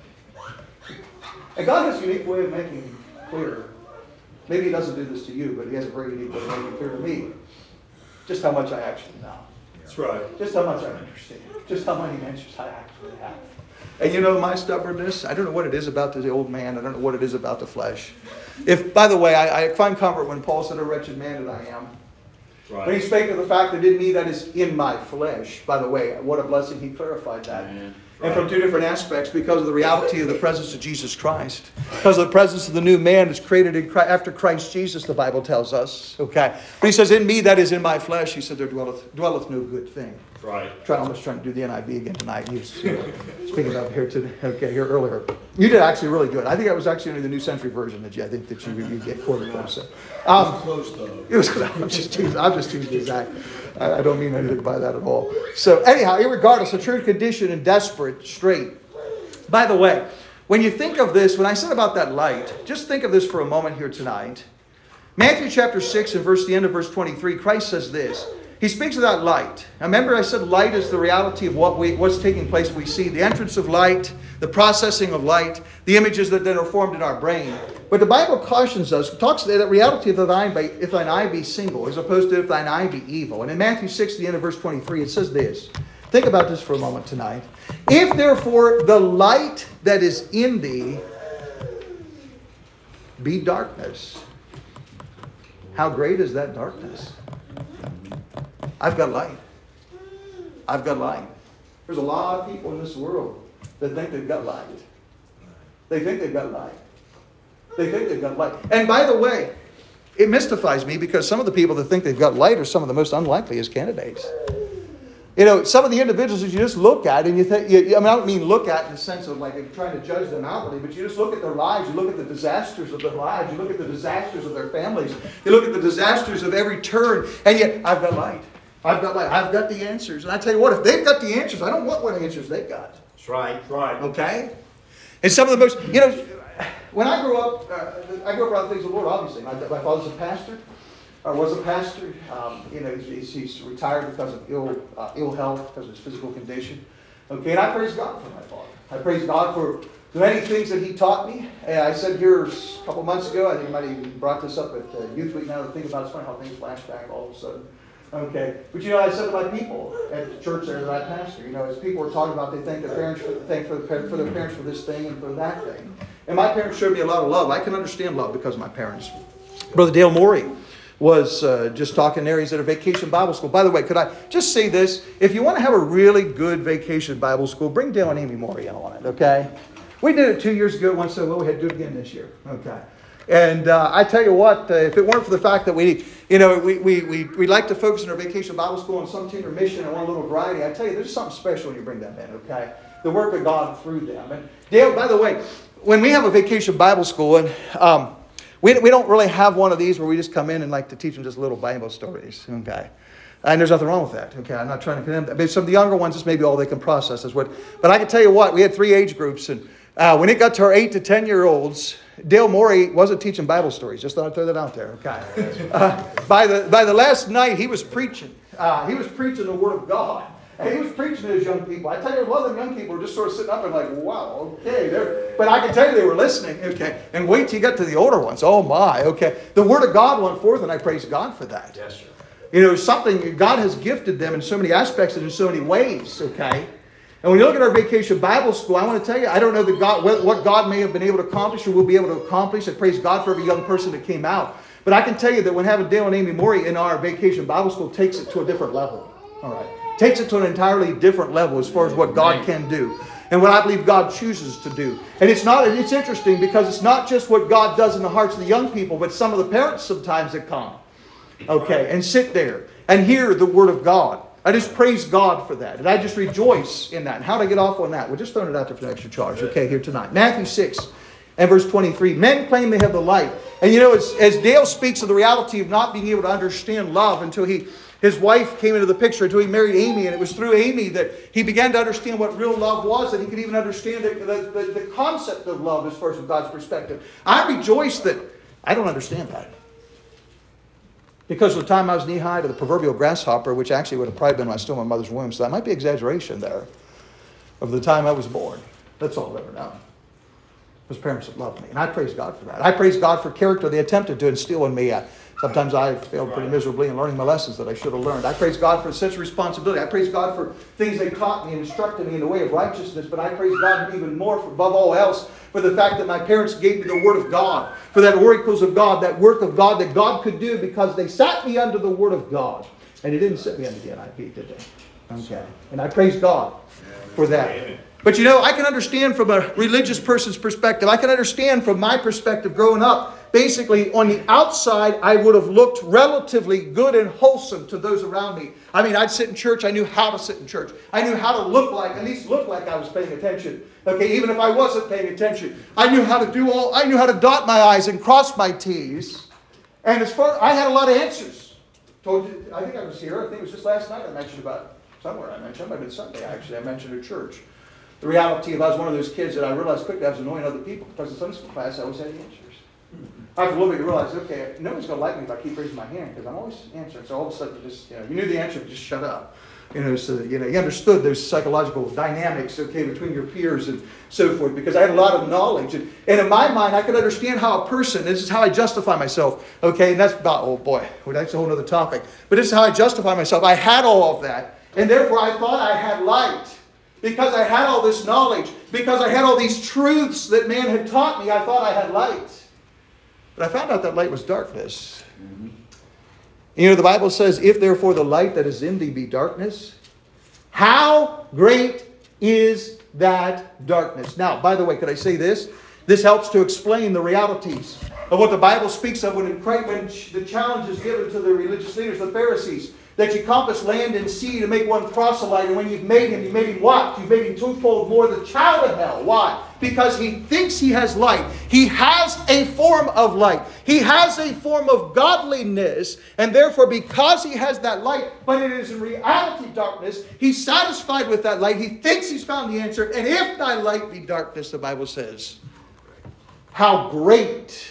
And God has a unique way of making it clear. Maybe He doesn't do this to you, but He has a very unique way of making it clear to me just how much I actually know. That's right. Just how much I understand. Just how many answers I actually have. And you know my stubbornness? I don't know what it is about the old man. I don't know what it is about the flesh. If, by the way, I find comfort when Paul said, a wretched man that I am. Right. When he spake of the fact that in me that is in my flesh. By the way, what a blessing he clarified that. Right. And from two different aspects, because of the reality of the presence of Jesus Christ. Because of the presence of the new man that's created in Christ, after Christ Jesus, the Bible tells us. Okay. But he says, in me that is in my flesh, he said, there dwelleth no good thing. Right. Almost trying to do the NIV again tonight. He was speaking about here earlier. You did actually really good. I think that was actually only the New Century Version that you get quoted from. So, close though. It was. I'm just choosing exact. I don't mean anything by that at all. So anyhow, irregardless, a true condition and desperate strait. By the way, when you think of this, when I said about that light, just think of this for a moment here tonight. Matthew chapter 6 and the end of verse 23, Christ says this. He speaks of that light. Now remember I said light is the reality of what's taking place. We see the entrance of light, the processing of light, the images that are formed in our brain. But the Bible cautions us, talks that reality of if thine eye be single, as opposed to if thine eye be evil. And in Matthew 6, the end of verse 23, it says this. Think about this for a moment tonight. If therefore the light that is in thee be darkness, how great is that darkness? I've got light. I've got light. There's a lot of people in this world that think they've got light. They think they've got light. They think they've got light. And by the way, it mystifies me because some of the people that think they've got light are some of the most unlikeliest candidates. some of the individuals that you just look at and you think, I don't mean look at in the sense of like trying to judge them outwardly, but you just look at their lives, you look at the disasters of their lives, you look at the disasters of their families, you look at the disasters of every turn, and yet I've got light. I've got light. I've got the answers. And I tell you what, if they've got the answers, I don't want what answers they've got. That's right. Right. Okay? And some of the most, when I grew up around things of the Lord, obviously. My father's a pastor. Or was a pastor. He's retired because of ill health, because of his physical condition. Okay, and I praise God for my father. I praise God for the many things that he taught me. And I said here a couple months ago, I think I might even brought this up at Youth Week now to think about it. It's funny how things flash back all of a sudden. Okay, but I said to my people at the church there that I pastor, as people were talking about, they thank their parents for their parents for this thing and for that thing. And my parents showed me a lot of love. I can understand love because of my parents. Brother Dale Morey was just talking there. He's at a vacation Bible school. By the way, could I just say this? If you want to have a really good vacation Bible school, bring Dale and Amy Morey on it, okay? We did it 2 years ago. Once said, well, we had to do it again this year. Okay. And I tell you what, if it weren't for the fact that we like to focus on our vacation Bible school on some tender mission and one little variety, I tell you, there's something special when you bring them in, okay? The work of God through them. And Dale, by the way, when we have a vacation Bible school, and we don't really have one of these where we just come in and like to teach them just little Bible stories, okay? And there's nothing wrong with that, okay? I'm not trying to condemn that. But some of the younger ones, this may be all they can process. But I can tell you what, we had 3 age groups, and when it got to our 8 to 10-year-olds, Dale Morey wasn't teaching Bible stories. Just thought I'd throw that out there, okay? By the last night, he was preaching. He was preaching the Word of God. And he was preaching to his young people. I tell you, a lot of them young people were just sort of sitting up and like, wow, okay. But I can tell you they were listening, okay. And wait till you get to the older ones. Oh my, okay. The Word of God went forth, and I praise God for that. Yes, sir. Something, God has gifted them in so many aspects and in so many ways, okay. And when you look at our vacation Bible school, I want to tell you, I don't know what God may have been able to accomplish or will be able to accomplish. I praise God for every young person that came out. But I can tell you that when having Dale and Amy Morey in our vacation Bible school takes it to a different level. All right. Takes it to an entirely different level as far as what God can do. And what I believe God chooses to do. And it's interesting because it's not just what God does in the hearts of the young people, but some of the parents sometimes that come. Okay. And sit there and hear the Word of God. I just praise God for that. And I just rejoice in that. And how do I get off on that? We're just throwing it out there for an extra charge, okay, here tonight. Matthew 6 and verse 23. Men claim they have the light. And as Dale speaks of the reality of not being able to understand love until his wife came into the picture, until he married Amy. And it was through Amy that he began to understand what real love was. That he could even understand the concept of love as far as from God's perspective. I rejoice that I don't understand that. Because of the time I was knee-high to the proverbial grasshopper, which actually would have probably been when I was still in my mother's womb, so that might be exaggeration there, of the time I was born. That's all I've ever known. Those parents that loved me. And I praise God for that. I praise God for character they attempted to instill in me. Sometimes I failed pretty miserably in learning my lessons that I should have learned. I praise God for a sense of responsibility. I praise God for things they taught me and instructed me in the way of righteousness. But I praise God even more, above all else, for the fact that my parents gave me the Word of God. For that oracles of God, that work of God that God could do, because they sat me under the Word of God. And He didn't set me under the NIV, did they? Okay. And I praise God for that. But I can understand from a religious person's perspective. I can understand from my perspective growing up. Basically, on the outside, I would have looked relatively good and wholesome to those around me. I mean, I'd sit in church. I knew how to sit in church. I knew how to at least look like I was paying attention. Okay, even if I wasn't paying attention. I knew how to dot my I's and cross my T's. And I had a lot of answers. I think I was here. I think it was just last night I mentioned about it. Somewhere I mentioned. It might have been Sunday, actually. I mentioned at church. The reality of I was one of those kids that I realized quickly I was annoying other people. Because in Sunday school class, I always had the answers. After a little bit, you realize, okay, no one's going to like me if I keep raising my hand because I'm always answering. So all of a sudden, you knew the answer, but just shut up. You understood those psychological dynamics, okay, between your peers and so forth, because I had a lot of knowledge. And in my mind, I could understand how a person, this is how I justify myself, okay, and that's about, oh boy, that's a whole other topic. But this is how I justify myself. I had all of that, and therefore I thought I had light. Because I had all this knowledge, because I had all these truths that man had taught me, I thought I had light. But I found out that light was darkness. Mm-hmm. The Bible says, if therefore the light that is in thee be darkness, how great is that darkness? Now, by the way, could I say this? This helps to explain the realities of what the Bible speaks of when the challenge is given to the religious leaders, the Pharisees, that you compass land and sea to make one proselyte, and when you've made him what? You've made him twofold more the child of hell. Why? Because he thinks he has light. He has a form of light. He has a form of godliness, and therefore because he has that light, but it is in reality darkness, he's satisfied with that light. He thinks he's found the answer, and if thy light be darkness, the Bible says, how great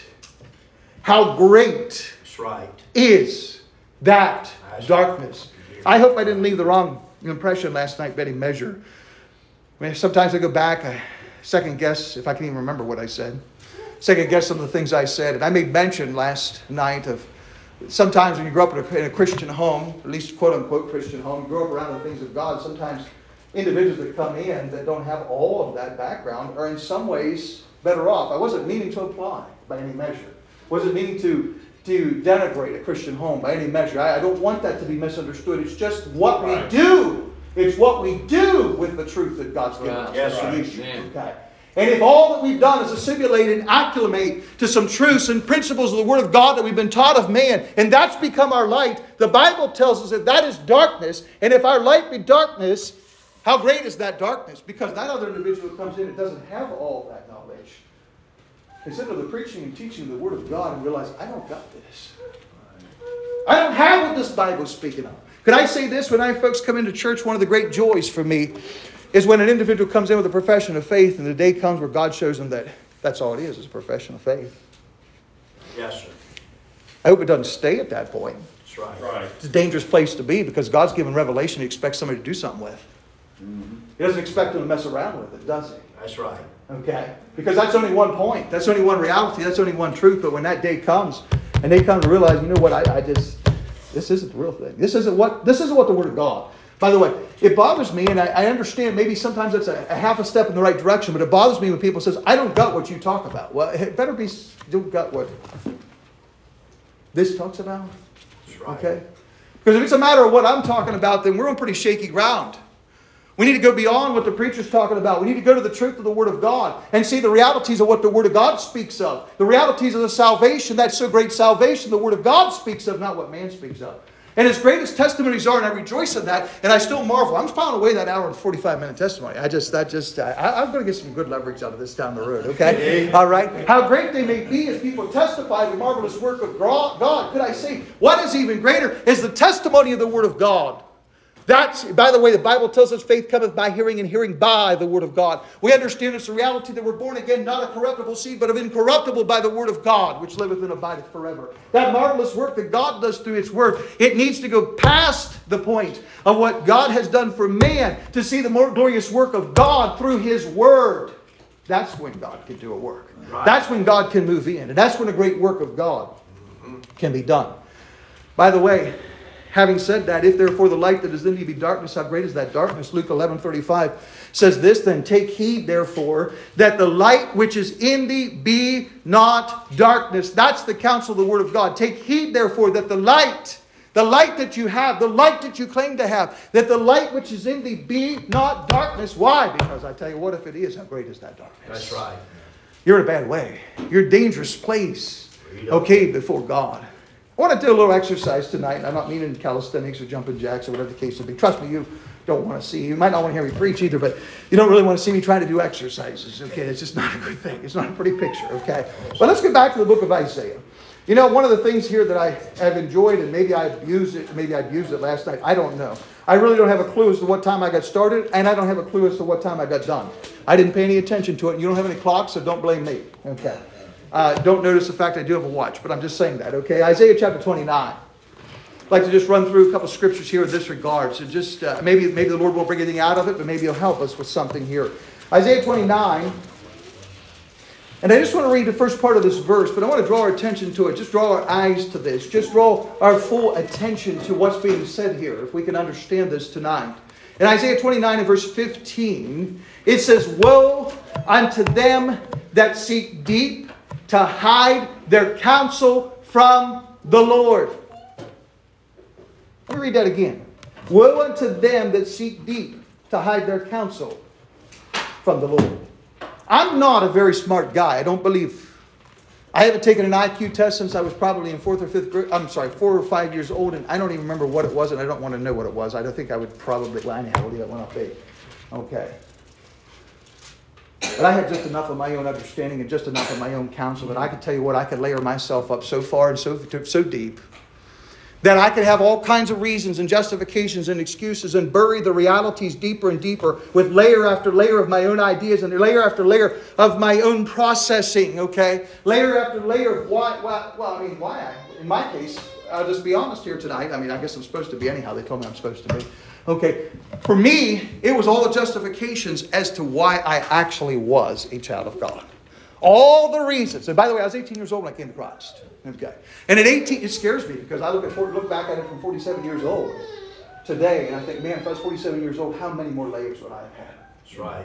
That's right. is that darkness. I hope I didn't leave the wrong impression last night, Betty Measure. I mean, sometimes I go back, I second guess, if I can even remember what I said. Second guess some of the things I said. And I made mention last night of sometimes when you grow up in a Christian home, at least quote-unquote Christian home, you grow up around the things of God, sometimes individuals that come in that don't have all of that background are in some ways better off. I wasn't meaning to imply by any measure. Wasn't meaning to denigrate a Christian home by any measure. I don't want that to be misunderstood. It's just what we do. It's what we do with the truth that God's given us. Yes, Okay. And if all that we've done is assimilate and acclimate to some truths and principles of the Word of God that we've been taught of man, and that's become our light, the Bible tells us that that is darkness. And if our light be darkness, how great is that darkness? Because that other individual who comes in and doesn't have all that knowledge, instead of the preaching and teaching of the Word of God, and realize, I don't got this. I don't have what this Bible is speaking of. Could I say this? When folks come into church, one of the great joys for me is when an individual comes in with a profession of faith and the day comes where God shows them that that's all it is a profession of faith. Yes, sir. I hope it doesn't stay at that point. That's right. It's a dangerous place to be because God's given revelation He expects somebody to do something with. He doesn't expect them to mess around with it, does He? That's right. Okay? Because that's only one point. That's only one reality. That's only one truth. But when that day comes and they come to realize, you know what, this isn't the real thing. This isn't what the Word of God. By the way, it bothers me, and I understand maybe sometimes that's a half a step in the right direction, but it bothers me when people says, I don't got what you talk about. Well, it better be, you don't got what this talks about. That's right. Okay? Because if it's a matter of what I'm talking about, then we're on pretty shaky ground. We need to go beyond what the preacher's talking about. We need to go to the truth of the Word of God and see the realities of what the Word of God speaks of. The realities of the salvation, that so great salvation the Word of God speaks of, not what man speaks of. And as great as testimonies are, and I rejoice in that, and I still marvel. I'm filing away that hour and 45-minute testimony. I'm going to get some good leverage out of this down the road, okay? All right? How great they may be as people testify the marvelous work of God. Could I say, what is even greater is the testimony of the Word of God. That's, by the way, the Bible tells us faith cometh by hearing and hearing by the Word of God. We understand it's a reality that we're born again, not of corruptible seed, but of incorruptible by the Word of God, which liveth and abideth forever. That marvelous work that God does through its Word, it needs to go past the point of what God has done for man to see the more glorious work of God through His Word. That's when God can do a work. Right. That's when God can move in. And that's when a great work of God can be done. By the way, having said that, if therefore the light that is in thee be darkness, how great is that darkness? Luke 11:35 says this, then take heed therefore that the light which is in thee be not darkness. That's the counsel of the Word of God. Take heed therefore that the light that you have, the light that you claim to have, that the light which is in thee be not darkness. Why? Because I tell you what, if it is, how great is that darkness? That's right. You're in a bad way. You're in a dangerous place. Okay, before God. I want to do a little exercise tonight. I'm not meaning calisthenics or jumping jacks or whatever the case may be. Trust me, you don't want to see. You might not want to hear me preach either, but you don't really want to see me trying to do exercises. Okay, it's just not a good thing. It's not a pretty picture. Okay, but let's get back to the book of Isaiah. You know, one of the things here that I have enjoyed, and maybe I abused it. Maybe I abused it last night. I don't know. I really don't have a clue as to what time I got started, and I don't have a clue as to what time I got done. I didn't pay any attention to it. You don't have any clocks, so don't blame me. Okay. Don't notice the fact I do have a watch, but I'm just saying that, okay? Isaiah chapter 29. I'd like to just run through a couple scriptures here in this regard. So just, maybe the Lord won't bring anything out of it, but maybe He'll help us with something here. Isaiah 29. And I just want to read the first part of this verse, but I want to draw our attention to it. Just draw our eyes to this. Just draw our full attention to what's being said here, if we can understand this tonight. In Isaiah 29 and verse 15, it says, woe unto them that seek deep to hide their counsel from the Lord. Let me read that again. Woe unto them that seek deep to hide their counsel from the Lord. I'm not a very smart guy. I don't believe. I haven't taken an IQ test since I was probably in 4 or 5 years old, and I don't even remember what it was, and I don't want to know what it was. I don't think I would probably, well, anyhow, what do that one up be? Okay. But I had just enough of my own understanding and just enough of my own counsel that I could tell you what, I could layer myself up so far and so deep that I could have all kinds of reasons and justifications and excuses and bury the realities deeper and deeper with layer after layer of my own ideas and layer after layer of my own processing, okay? Layer after layer of why, in my case, I'll just be honest here tonight. I mean, I guess I'm supposed to be anyhow. They told me I'm supposed to be. Okay, for me, it was all the justifications as to why I actually was a child of God. All the reasons. And by the way, I was 18 years old when I came to Christ. Okay. And at 18, it scares me because I look back at it from 47 years old today, and I think, man, if I was 47 years old, how many more layers would I have had? That's right.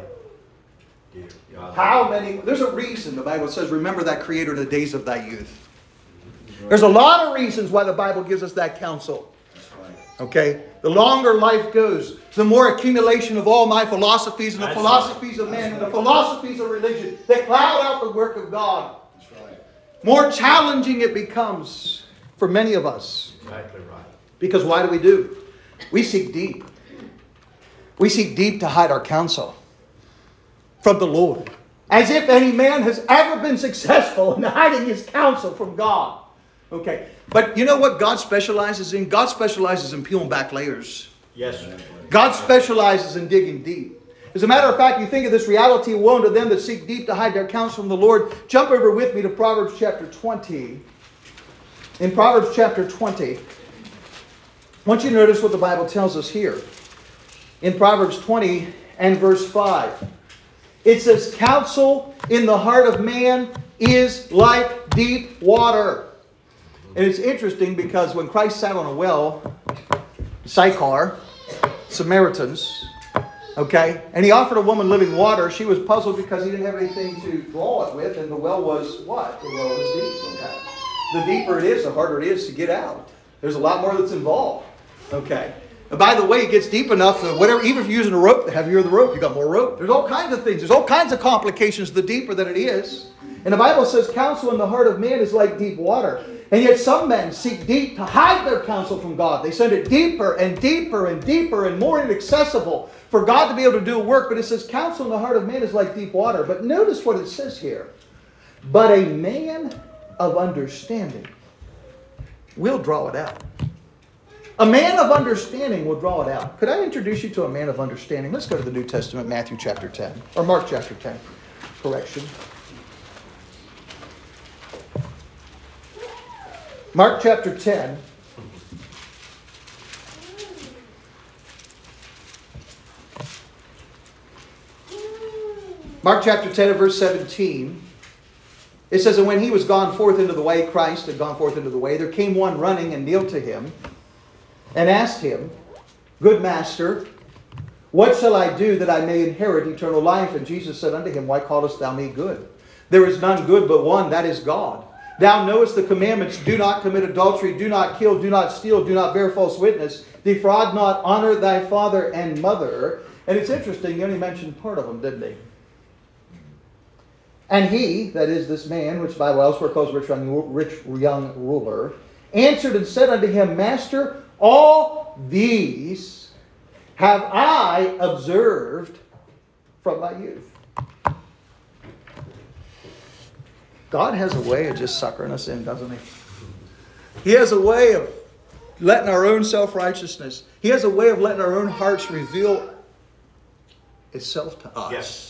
Yeah. How many? There's a reason the Bible says, remember that Creator in the days of thy youth. There's a lot of reasons why the Bible gives us that counsel. That's right. Okay? The longer life goes, the more accumulation of all my philosophies and the That's philosophies right. of man and the That's right. philosophies of religion that cloud out the work of God. That's right. More challenging it becomes for many of us. Exactly right. Because why do? We seek deep. We seek deep to hide our counsel from the Lord. As if any man has ever been successful in hiding his counsel from God. Okay. But you know what God specializes in? God specializes in peeling back layers. Yes, sir. God specializes in digging deep. As a matter of fact, you think of this reality, woe unto them that seek deep to hide their counsel from the Lord. Jump over with me to Proverbs chapter 20. In Proverbs chapter 20, I want you to notice what the Bible tells us here. In Proverbs 20 and verse 5. It says, counsel in the heart of man is like deep water. And it's interesting because when Christ sat on a well, Sychar, Samaritans, okay, and he offered a woman living water, she was puzzled because he didn't have anything to draw it with, and the well was what? The well was deep. Okay. The deeper it is, the harder it is to get out. There's a lot more that's involved. Okay. And by the way, it gets deep enough that whatever, even if you're using a rope, the heavier the rope, you got more rope. There's all kinds of things. There's all kinds of complications the deeper that it is. And the Bible says counsel in the heart of man is like deep water. And yet some men seek deep to hide their counsel from God. They send it deeper and deeper and deeper and more inaccessible for God to be able to do a work. But it says counsel in the heart of man is like deep water. But notice what it says here. But a man of understanding will draw it out. A man of understanding will draw it out. Could I introduce you to a man of understanding? Let's go to the New Testament, Matthew chapter 10. Or Mark chapter 10. Correction. Mark chapter 10. Mark chapter 10 and verse 17. It says, and when he was gone forth into the way, Christ had gone forth into the way, there came one running and kneeled to him and asked him, good master, what shall I do that I may inherit eternal life? And Jesus said unto him, why callest thou me good? There is none good but one, that is God. Thou knowest the commandments, do not commit adultery, do not kill, do not steal, do not bear false witness, defraud not, honor thy father and mother. And it's interesting, he only mentioned part of them, didn't he? And he, that is this man, which the Bible elsewhere calls rich young ruler, answered and said unto him, Master, all these have I observed from my youth. God has a way of just suckering us in, doesn't he? He has a way of letting our own self-righteousness, he has a way of letting our own hearts reveal itself to us. Yes.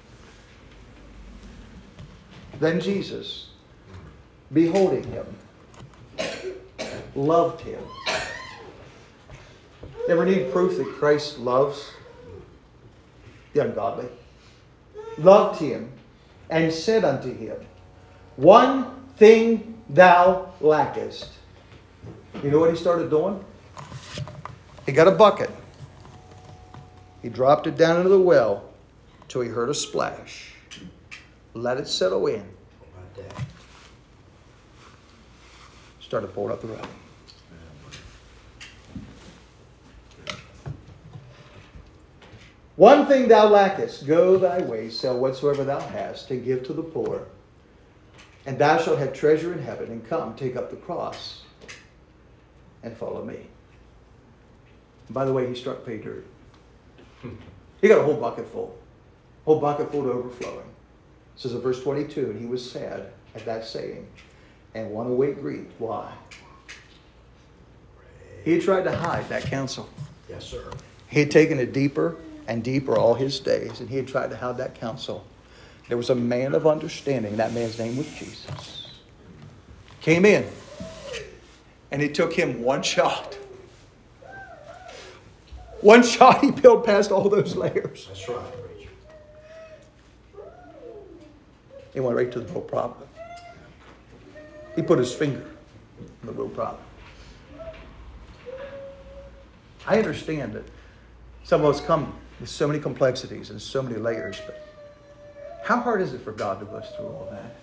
Then Jesus, beholding him, loved him. Ever need proof that Christ loves the ungodly? Loved him and said unto him, one thing thou lackest. You know what he started doing? He got a bucket. He dropped it down into the well till he heard a splash. Let it settle in. Started pouring up the road. One thing thou lackest, go thy way, sell whatsoever thou hast, and give to the poor. And thou shalt have treasure in heaven, and come, take up the cross, and follow me. And by the way, he struck pay dirt. He got a whole bucket full. Whole bucket full to overflowing. It says in verse 22, and he was sad at that saying, and went away grieved. Why? He tried to hide that counsel. Yes, sir. He had taken it deeper and deeper all his days, and he had tried to hide that counsel. There was a man of understanding. That man's name was Jesus. Came in, and it took him one shot. One shot, he peeled past all those layers. That's right, preacher. He went right to the real problem. He put his finger on the real problem. I understand that some of us come with so many complexities and so many layers, but how hard is it for God to go through all that?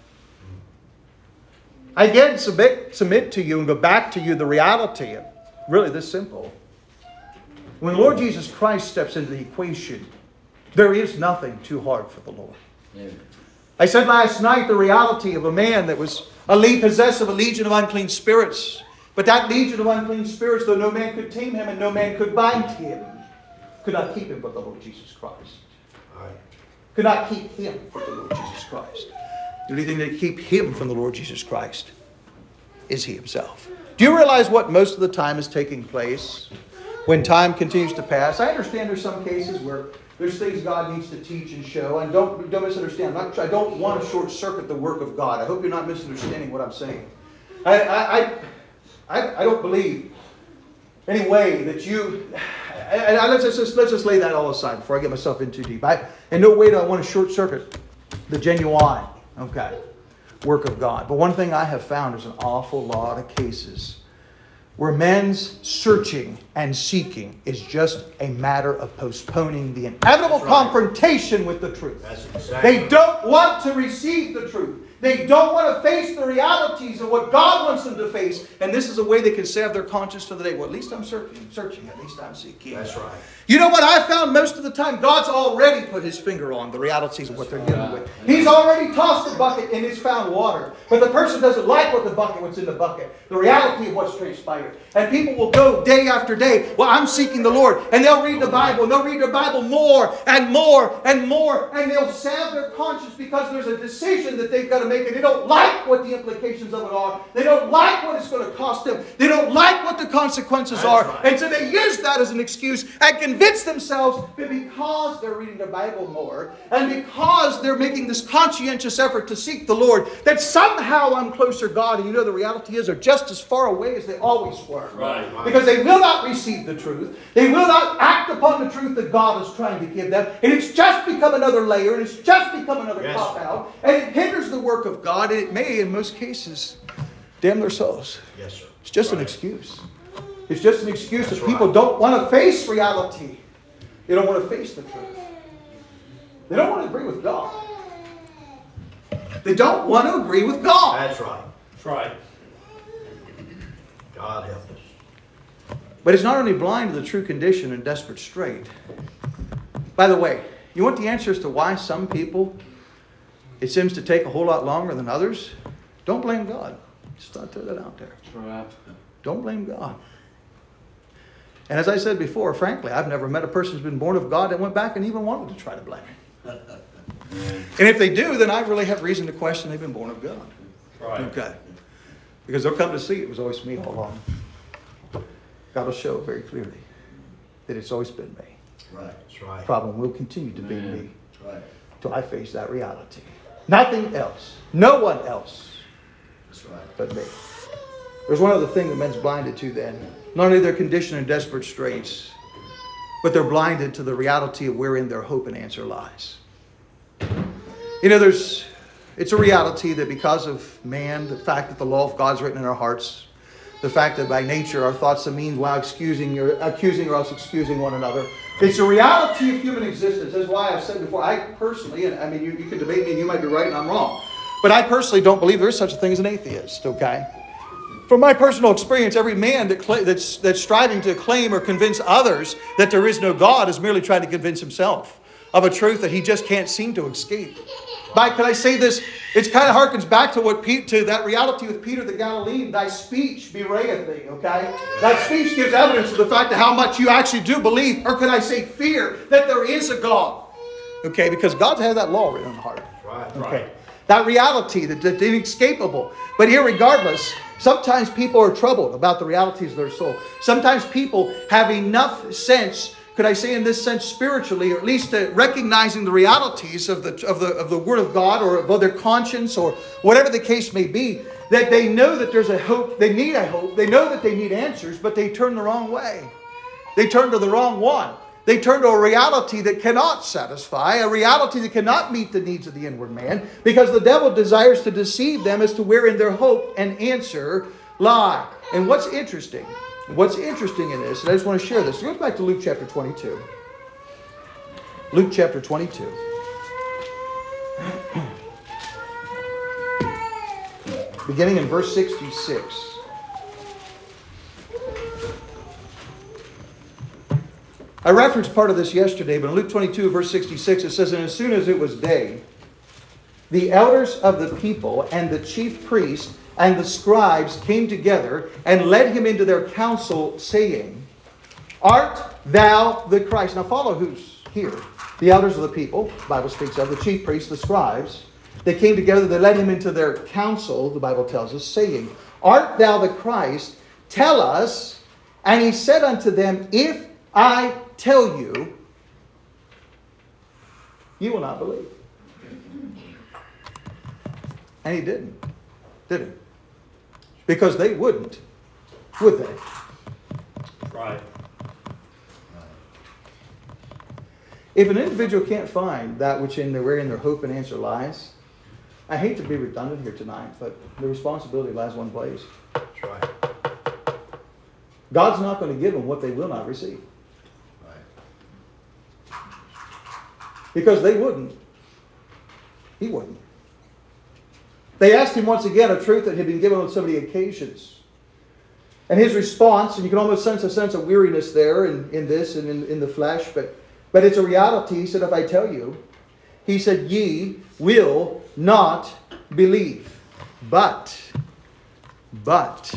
I again submit to you and go back to you the reality of really this simple. When the Lord Jesus Christ steps into the equation, there is nothing too hard for the Lord. Amen. I said last night the reality of a man that was possessed of a legion of unclean spirits. But that legion of unclean spirits, though no man could tame him and no man could bind him, could not keep him from the Lord Jesus Christ. All right. Could not keep him from the Lord Jesus Christ. The only thing that keep him from the Lord Jesus Christ is he himself. Do you realize what most of the time is taking place when time continues to pass? I understand there's some cases where there's things God needs to teach and show. And don't misunderstand. I don't want to short circuit the work of God. I hope you're not misunderstanding what I'm saying. I don't believe any way that you... let's just lay that all aside before I get myself in too deep. In no way do I want to short circuit the genuine, work of God. But one thing I have found is an awful lot of cases where men's searching and seeking is just a matter of postponing the inevitable confrontation with the truth. That's exactly They don't want to receive the truth. They don't want to face the realities of what God wants them to face. And this is a way they can salve their conscience for the day. Well, at least I'm searching. At least I'm seeking. That's right. You know what I found most of the time? God's already put his finger on the realities of what they're dealing with. He's already tossed the bucket and it's found water. But the person doesn't like what's in the bucket. The reality of what's transpired. And people will go day after day. Well, I'm seeking the Lord. And they'll read the Bible. And they'll read the Bible more and more and more. And they'll salve their conscience because there's a decision that they've got to make. And they don't like what the implications of it are. They don't like what it's going to cost them. They don't like what the consequences are. Right. And so they use that as an excuse and convince themselves that because they're reading the Bible more and because they're making this conscientious effort to seek the Lord, that somehow I'm closer to God. And you know the reality is they're just as far away as they always were. Right. Because they will not receive the truth. They will not act upon the truth that God is trying to give them. And it's just become another layer. And it's just become another cop-out. And it hinders the work of God. And it may, in most cases, damn their souls. Yes, sir. It's just an excuse. It's just an excuse that people don't want to face reality. They don't want to face the truth. They don't want to agree with God. They don't want to agree with God. That's right. That's right. God help us. But it's not only blind to the true condition and desperate strait. By the way, you want the answer as to why some people, it seems to take a whole lot longer than others? Don't blame God. Just throw that out there. Right. Don't blame God. And as I said before, frankly, I've never met a person who's been born of God that went back and even wanted to try to blame him. And if they do, then I really have reason to question they've been born of God. Right. Okay. Because they'll come to see it was always me all along. God will show very clearly that it's always been me. Right. That's right. The problem will continue to be me Right. till I face that reality. Nothing else. No one else That's right. but me. There's one other thing that men's blinded to then. Not only their condition in desperate straits, but they're blinded to the reality of wherein their hope and answer lies. You know, it's a reality that because of man, the fact that the law of God's written in our hearts, the fact that by nature our thoughts and means while accusing or else excusing one another, it's a reality of human existence. That's why I've said before, I personally, and I mean, you can debate me and you might be right and I'm wrong, but I personally don't believe there is such a thing as an atheist, okay? From my personal experience, every man that's striving to claim or convince others that there is no God is merely trying to convince himself of a truth that he just can't seem to escape. Can I say this? It kind of harkens back to that reality with Peter the Galilean. Thy speech bewrayeth thee, okay? That speech gives evidence of the fact of how much you actually do believe, or could I say fear, that there is a God. Okay, because God's had that law written on the heart. Right. Okay. That reality, that inescapable. But irregardless, sometimes people are troubled about the realities of their soul. Sometimes people have enough sense, could I say in this sense spiritually, or at least recognizing the realities of the Word of God, or of their conscience, or whatever the case may be, that they know that there's a hope, they need a hope, they know that they need answers, but they turn the wrong way. They turn to the wrong one. They turn to a reality that cannot satisfy, a reality that cannot meet the needs of the inward man, because the devil desires to deceive them as to wherein their hope and answer lie. And what's interesting in this, and I just want to share this. Go back to Luke chapter 22. Luke chapter 22. Beginning in verse 66. I referenced part of this yesterday, but in Luke 22, verse 66, it says, And as soon as it was day, the elders of the people and the chief priests and the scribes came together and led him into their council, saying, Art thou the Christ? Now follow who's here. The elders of the people, the Bible speaks of, the chief priests, the scribes. They came together, they led him into their council, the Bible tells us, saying, Art thou the Christ? Tell us. And he said unto them, If I tell you, you will not believe. And he didn't, did he? Because they wouldn't, would they? Right. If an individual can't find that wherein their hope and answer lies, I hate to be redundant here tonight, but the responsibility lies one place. That's right. God's not going to give them what they will not receive. Because they wouldn't. He wouldn't. They asked him once again a truth that had been given on so many occasions. And his response, and you can almost sense a sense of weariness there in this and in the flesh, but it's a reality. He said, If I tell you, he said, ye will not believe. But, let's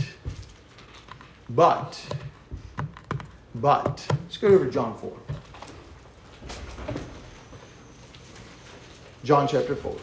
go over to John 4. John chapter 4.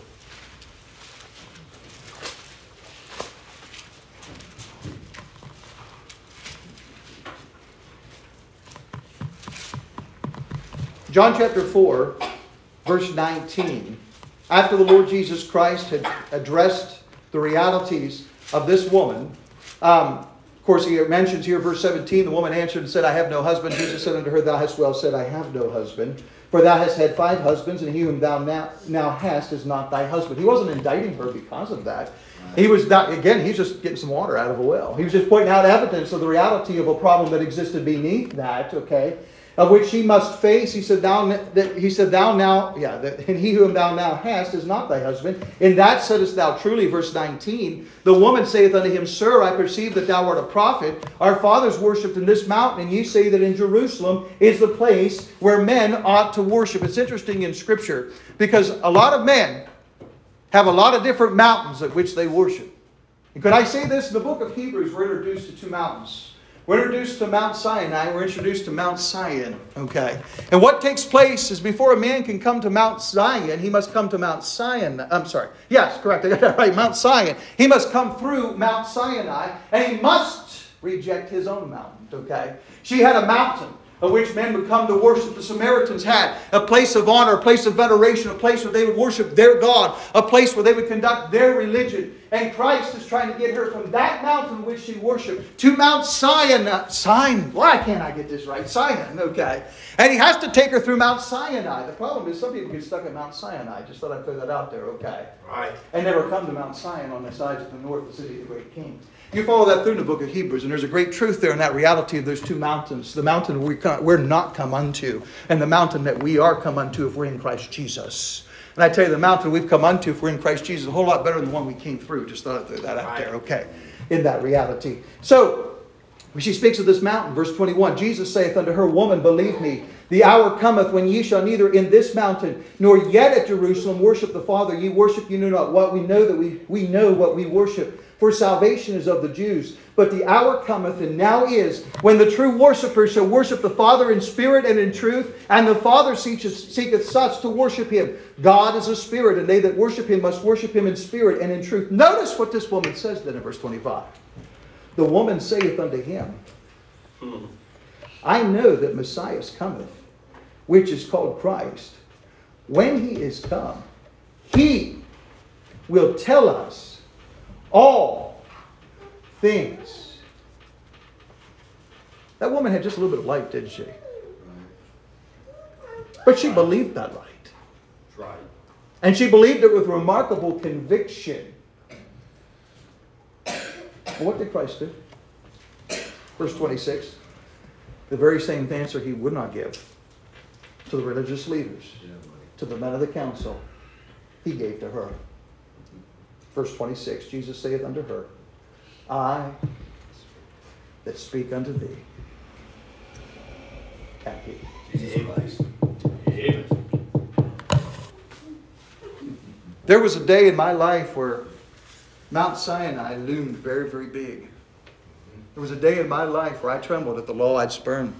John chapter 4, verse 19. After the Lord Jesus Christ had addressed the realities of this woman, of course he mentions here verse 17, the woman answered and said, I have no husband. Jesus said unto her, Thou hast well said, I have no husband. For thou hast had 5 husbands, and he whom thou now hast is not thy husband. He wasn't indicting her because of that. He was not, again, he's just getting some water out of a well. He was just pointing out evidence of the reality of a problem that existed beneath that, okay, of which she must face. He said, and he whom thou now hast is not thy husband. In that saidest thou truly, verse 19. The woman saith unto him, Sir, I perceive that thou art a prophet. Our fathers worshipped in this mountain, and ye say that in Jerusalem is the place where men ought to worship. It's interesting in Scripture, because a lot of men have a lot of different mountains at which they worship. And could I say this? In the book of Hebrews, we're introduced to 2 mountains. We're introduced to Mount Sinai. We're introduced to Mount Zion. Okay. And what takes place is before a man can come to Mount Zion, he must come to Mount Sinai. I'm sorry. Yes, correct. I got that right. Mount Zion. He must come through Mount Sinai, and he must reject his own mountain. Okay. She had a mountain of which men would come to worship. The Samaritans had a place of honor, a place of veneration, a place where they would worship their God, a place where they would conduct their religion. And Christ is trying to get her from that mountain which she worshipped to Mount Sinai. Why can't I get this right? Sinai, okay. And he has to take her through Mount Sinai. The problem is some people get stuck at Mount Sinai. Just thought I'd throw that out there, okay. Right. And never come to Mount Zion on the sides of the north, the city of the great king. You follow that through in the book of Hebrews, and there's a great truth there in that reality of those 2 mountains. The mountain we're not come unto, and the mountain that we are come unto if we're in Christ Jesus. And I tell you, the mountain we've come unto, if we're in Christ Jesus, is a whole lot better than the one we came through. Just thought I'd throw that out there, okay, in that reality. So, when she speaks of this mountain, verse 21, Jesus saith unto her, Woman, believe me, the hour cometh when ye shall neither in this mountain, nor yet at Jerusalem worship the Father. Ye worship you know not what. We know that we know what we worship. For salvation is of the Jews. But the hour cometh, and now is, when the true worshippers shall worship the Father in spirit and in truth, and the Father seeketh such to worship Him. God is a spirit, and they that worship Him must worship Him in spirit and in truth. Notice what this woman says then in verse 25. The woman saith unto him, I know that Messiah cometh, which is called Christ. When He is come, He will tell us all things. That woman had just a little bit of light, didn't she? But she believed that light. That's right. And she believed it with remarkable conviction. Well, what did Christ do? Verse 26. The very same answer He would not give to the religious leaders, to the men of the council, He gave to her. Verse 26. Jesus saith unto her, I that speak unto thee am He. Jesus Christ. Amen. There was a day in my life where Mount Sinai loomed very, very big. There was a day in my life where I trembled at the law I'd spurned.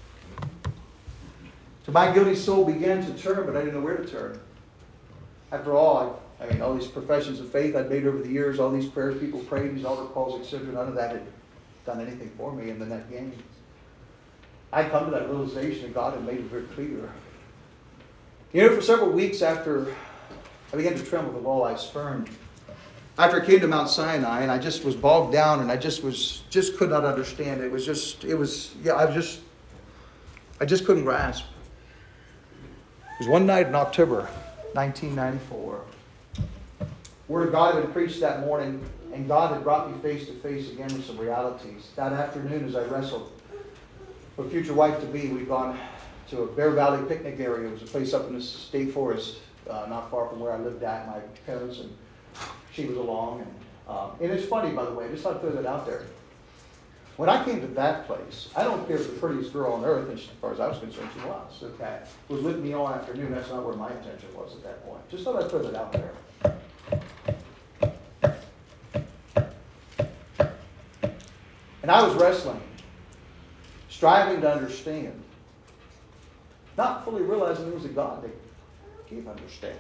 So my guilty soul began to turn, but I didn't know where to turn. After all, all these professions of faith I'd made over the years, all these prayers people prayed, these altar calls, etc., none of that had done anything for me in the net gain. I'd come to that realization that God had made it very clear. For several weeks after I began to tremble at the law I spurned, after I came to Mount Sinai, and I just was bogged down, and I just could not understand. I just couldn't grasp. It was one night in October 1994. Word of God had been preached that morning, and God had brought me face to face again with some realities. That afternoon, as I wrestled with future wife-to-be, we'd gone to a Bear Valley picnic area. It was a place up in the state forest, not far from where I lived at. My parents and she was along. And it's funny, by the way, just thought I'd throw that out there. When I came to that place, I don't care if the prettiest girl on earth, and as far as I was concerned, she was with me all afternoon. That's not where my attention was at that point. Just thought I'd throw that out there. And I was wrestling, striving to understand, not fully realizing there was a God that gave understanding.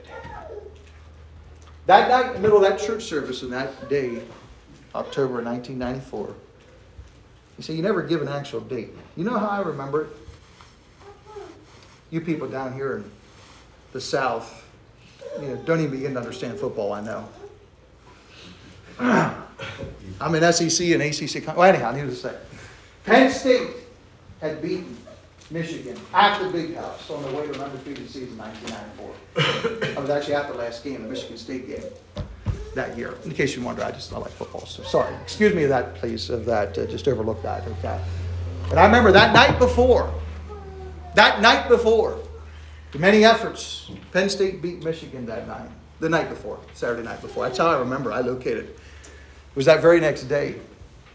That night, in the middle of that church service, and that day, October 1994, you see, you never give an actual date. You know how I remember it? You people down here in the South, don't even begin to understand football, I know. I'm in SEC and ACC. Well, anyhow, needless to say. Penn State had beaten Michigan at the Big House on their way to an undefeated season in 1994. I was actually at the last game, the Michigan State game, that year. In case you wonder, I like football, so sorry. Excuse me of that, please, just overlook that, okay? And I remember that night before, the many efforts, Penn State beat Michigan that night, the night before, Saturday night before. That's how I remember. I located it. It was that very next day. It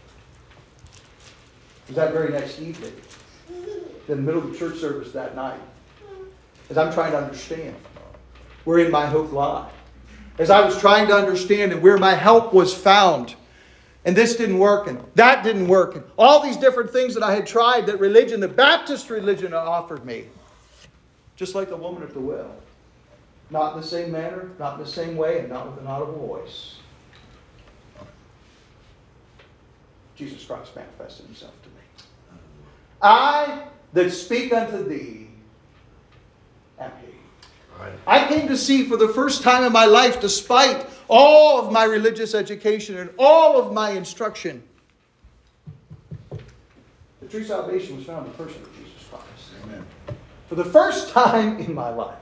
was that very next evening. In the middle of the church service that night. As I'm trying to understand wherein my hope lied. As I was trying to understand and where my help was found. And this didn't work and that didn't work. And all these different things that I had tried that religion, the Baptist religion, offered me. Just like the woman at the well. Not in the same manner, not in the same way, and not with an audible voice. Jesus Christ manifested Himself to me. I that speak unto thee am He. Right. I came to see for the first time in my life, despite all of my religious education and all of my instruction, the true salvation was found in the person of Jesus Christ. Amen. For the first time in my life,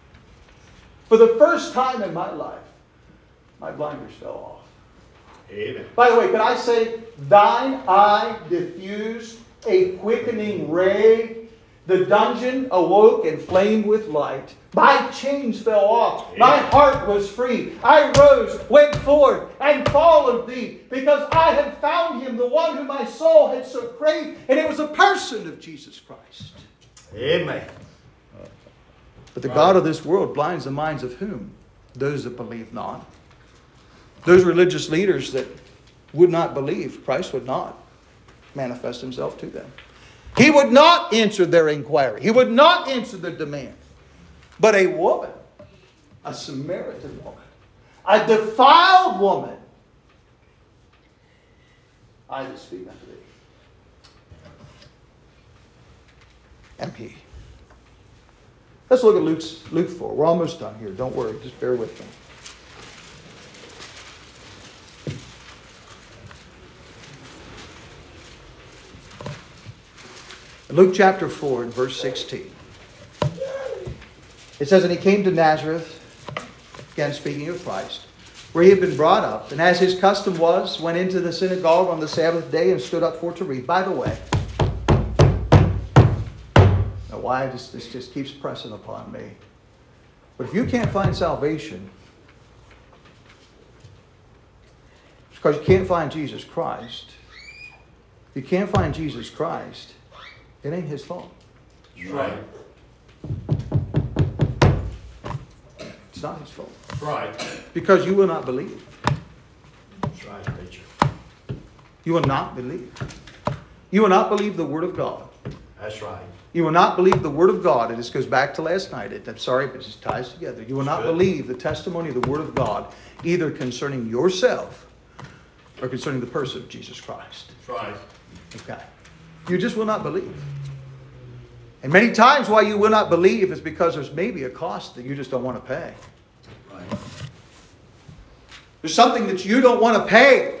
my blinders fell off. Amen. By the way, could I say, thine eye diffused a quickening ray The dungeon awoke and flamed with light. My chains fell off. My heart was free. I rose, went forth, and followed thee, because I had found him, the one whom my soul had so craved. And it was a person of Jesus Christ. Amen. But the God of this world blinds the minds of whom? Those that believe not. Those religious leaders that would not believe, Christ would not manifest himself to them. He would not answer their inquiry. He would not answer their demand. But a woman, a Samaritan woman, a defiled woman, I will speak unto thee. And he. Let's look at Luke 4. We're almost done here. Don't worry. Just bear with me. Luke chapter 4 and verse 16. It says, and he came to Nazareth, again speaking of Christ, where he had been brought up, and as his custom was, went into the synagogue on the Sabbath day and stood up for to read. By the way, now why this just keeps pressing upon me. But if you can't find salvation, it's because you can't find Jesus Christ. If you can't find Jesus Christ, it ain't his fault. Right. It's not his fault. Right. Because you will not believe. That's right, preacher. You will not believe. You will not believe the Word of God. That's right. You will not believe the Word of God. And this goes back to last night. I'm sorry, but it just ties together. You will not believe the testimony of the Word of God, either concerning yourself or concerning the person of Jesus Christ. That's right. Okay. You just will not believe. And many times why you will not believe is because there's maybe a cost that you just don't want to pay. Right. There's something that you don't want to pay.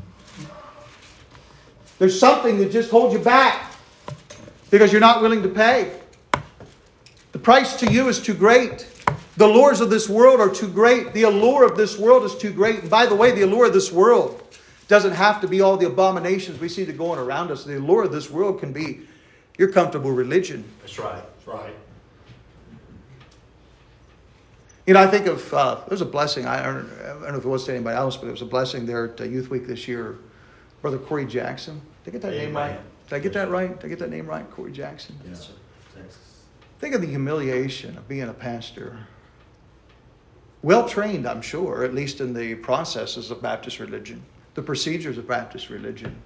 There's something that just holds you back because you're not willing to pay. The price to you is too great. The lures of this world are too great. The allure of this world is too great. And by the way, the allure of this world doesn't have to be all the abominations we see that going around us. The allure of this world can be your comfortable religion. That's right. That's right. You know, I think of, there's a blessing, I don't know if it was to anybody else, but it was a blessing there at Youth Week this year. Brother Corey Jackson. Did I get that name right? Did I get that right? Did I get that name right, Corey Jackson? Yes, sir. Texas. Think of the humiliation of being a pastor. Well trained, I'm sure, at least in the processes of Baptist religion, the procedures of Baptist religion.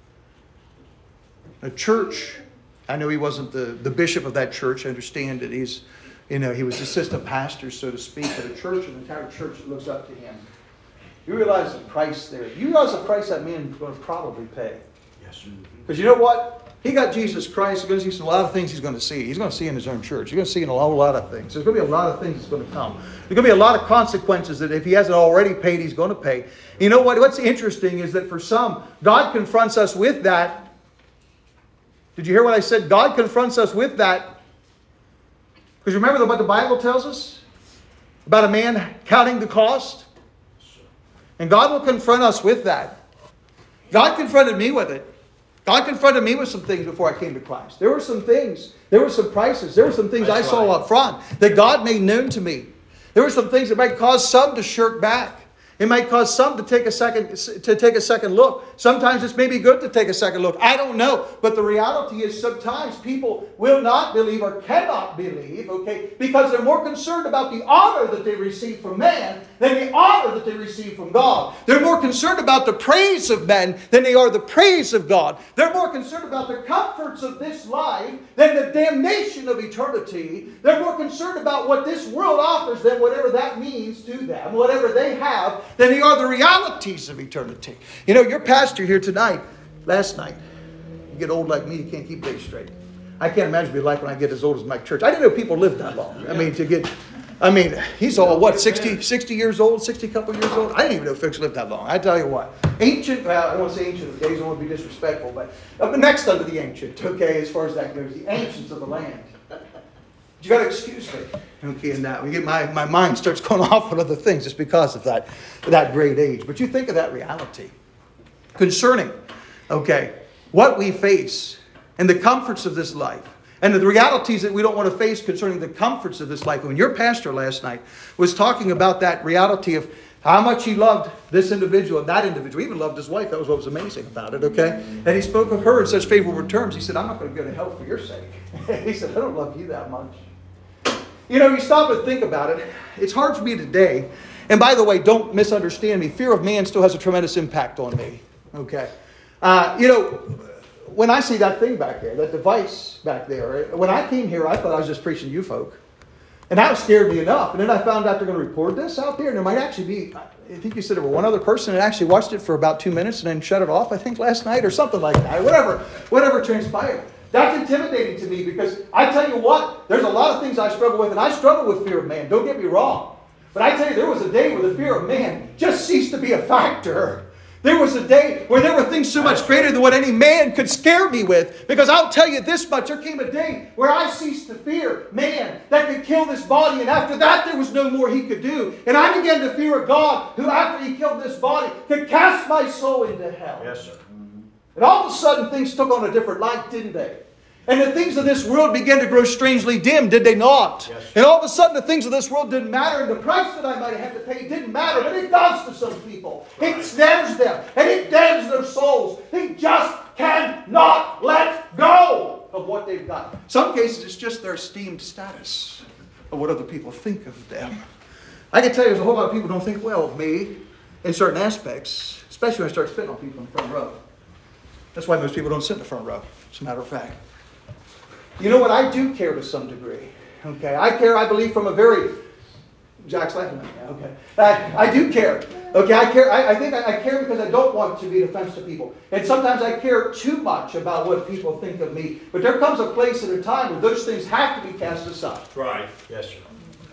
A church, I know he wasn't the bishop of that church. I understand that he's, he was assistant pastor, so to speak, but a church, an entire church that looks up to him. You realize the price there. You realize the price that man's going to probably pay. Yes, sir. Because you know what? He got Jesus Christ. He's going to see a lot of things he's going to see. He's going to see in his own church. He's going to see in a whole lot of things. There's going to be a lot of things that's going to come. There's going to be a lot of consequences that if he hasn't already paid, he's going to pay. You know what? What's interesting is that for some, God confronts us with that. Did you hear what I said? God confronts us with that. Because remember what the Bible tells us? About a man counting the cost? And God will confront us with that. God confronted me with it. God confronted me with some things before I came to Christ. There were some things. There were some prices. There were some things I saw up front that God made known to me. There were some things that might cause some to shirk back. It might cause some to take a second look. Sometimes it's maybe good to take a second look. I don't know. But the reality is sometimes people will not believe or cannot believe, okay, because they're more concerned about the honor that they receive from man than the honor that they receive from God. They're more concerned about the praise of men than they are the praise of God. They're more concerned about the comforts of this life than the damnation of eternity. They're more concerned about what this world offers them, whatever that means to them, whatever they have, than they are the realities of eternity. You know, your pastor here tonight, last night, you get old like me, you can't keep days straight. I can't imagine what it'd be like when I get as old as Mike Church. I didn't know people lived that long. He's all, 60 years old, 60 couple years old? I didn't even know folks lived that long. I tell you what. Ancient, well, I don't want to say ancient of days, I don't want to be disrespectful, but next under the ancient, okay, as far as that goes, the ancients of the land. You got to excuse me. Okay, and now my mind starts going off on other things just because of that great age. But you think of that reality concerning, okay, what we face and the comforts of this life And the realities that we don't want to face concerning the comforts of this life. When your pastor last night was talking about that reality of how much he loved this individual and that individual. He even loved his wife. That was what was amazing about it, okay? And he spoke of her in such favorable terms. He said, I'm not going to go to hell for your sake. He said, I don't love you that much. You know, you stop and think about it. It's hard for me today. And by the way, don't misunderstand me. Fear of man still has a tremendous impact on me. Okay. You know, when I see that thing back there, that device back there, when I came here, I thought I was just preaching to you folk. And that scared me enough. And then I found out they're going to record this out there. And there might actually be, I think you said there were one other person that actually watched it for about 2 minutes and then shut it off, I think, last night or something like that. Whatever transpired. That's intimidating to me because I tell you what, there's a lot of things I struggle with. And I struggle with fear of man. Don't get me wrong. But I tell you, there was a day where the fear of man just ceased to be a factor. There was a day where there were things so much greater than what any man could scare me with. Because I'll tell you this much, there came a day where I ceased to fear man that could kill this body. And after that, there was no more he could do. And I began to fear a God who, after he killed this body, could cast my soul into hell. Yes, sir. And all of a sudden, things took on a different light, didn't they? And the things of this world began to grow strangely dim, did they not? Yes. And all of a sudden the things of this world didn't matter, and the price that I might have to pay didn't matter, but it does to some people. It snares them, and it damns their souls. They just cannot let go of what they've got. In some cases, it's just their esteemed status of what other people think of them. I can tell you there's a whole lot of people who don't think well of me in certain aspects, especially when I start spitting on people in the front row. That's why most people don't sit in the front row, as a matter of fact. You know what? I do care to some degree. Okay, I care, I believe, from a very... Jack's laughing at me. Okay. I do care. Okay, I care. I think I care because I don't want to be an offense to people. And sometimes I care too much about what people think of me. But there comes a place and a time where those things have to be cast aside. Right. Yes, sir.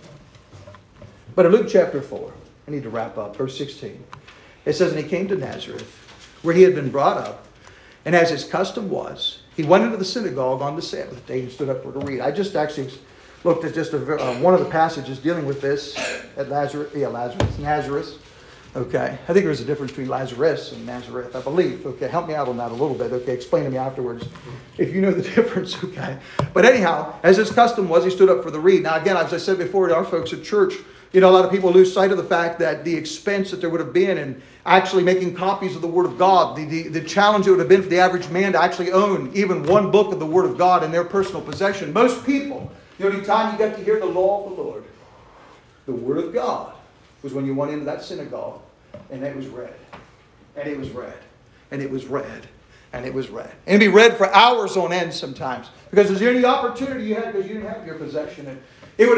But in Luke chapter 4, I need to wrap up, verse 16. It says, And he came to Nazareth, where he had been brought up, and as his custom was, he went into the synagogue on the Sabbath day and stood up for to read. I just actually looked at just one of the passages dealing with this at Nazareth. Okay. I think there's a difference between Lazarus and Nazareth, I believe. Okay. Help me out on that a little bit. Okay. Explain to me afterwards if you know the difference. Okay. But anyhow, as his custom was, he stood up for the read. Now, again, as I said before to our folks at church, you know, a lot of people lose sight of the fact that the expense that there would have been in actually making copies of the Word of God, the challenge it would have been for the average man to actually own even one book of the Word of God in their personal possession. Most people, the only time you got to hear the law of the Lord, the Word of God, was when you went into that synagogue and it was read. And it was read. And it was read. And it was read. And it'd be read for hours on end sometimes. Because there's any opportunity you had because you didn't have your possession. And I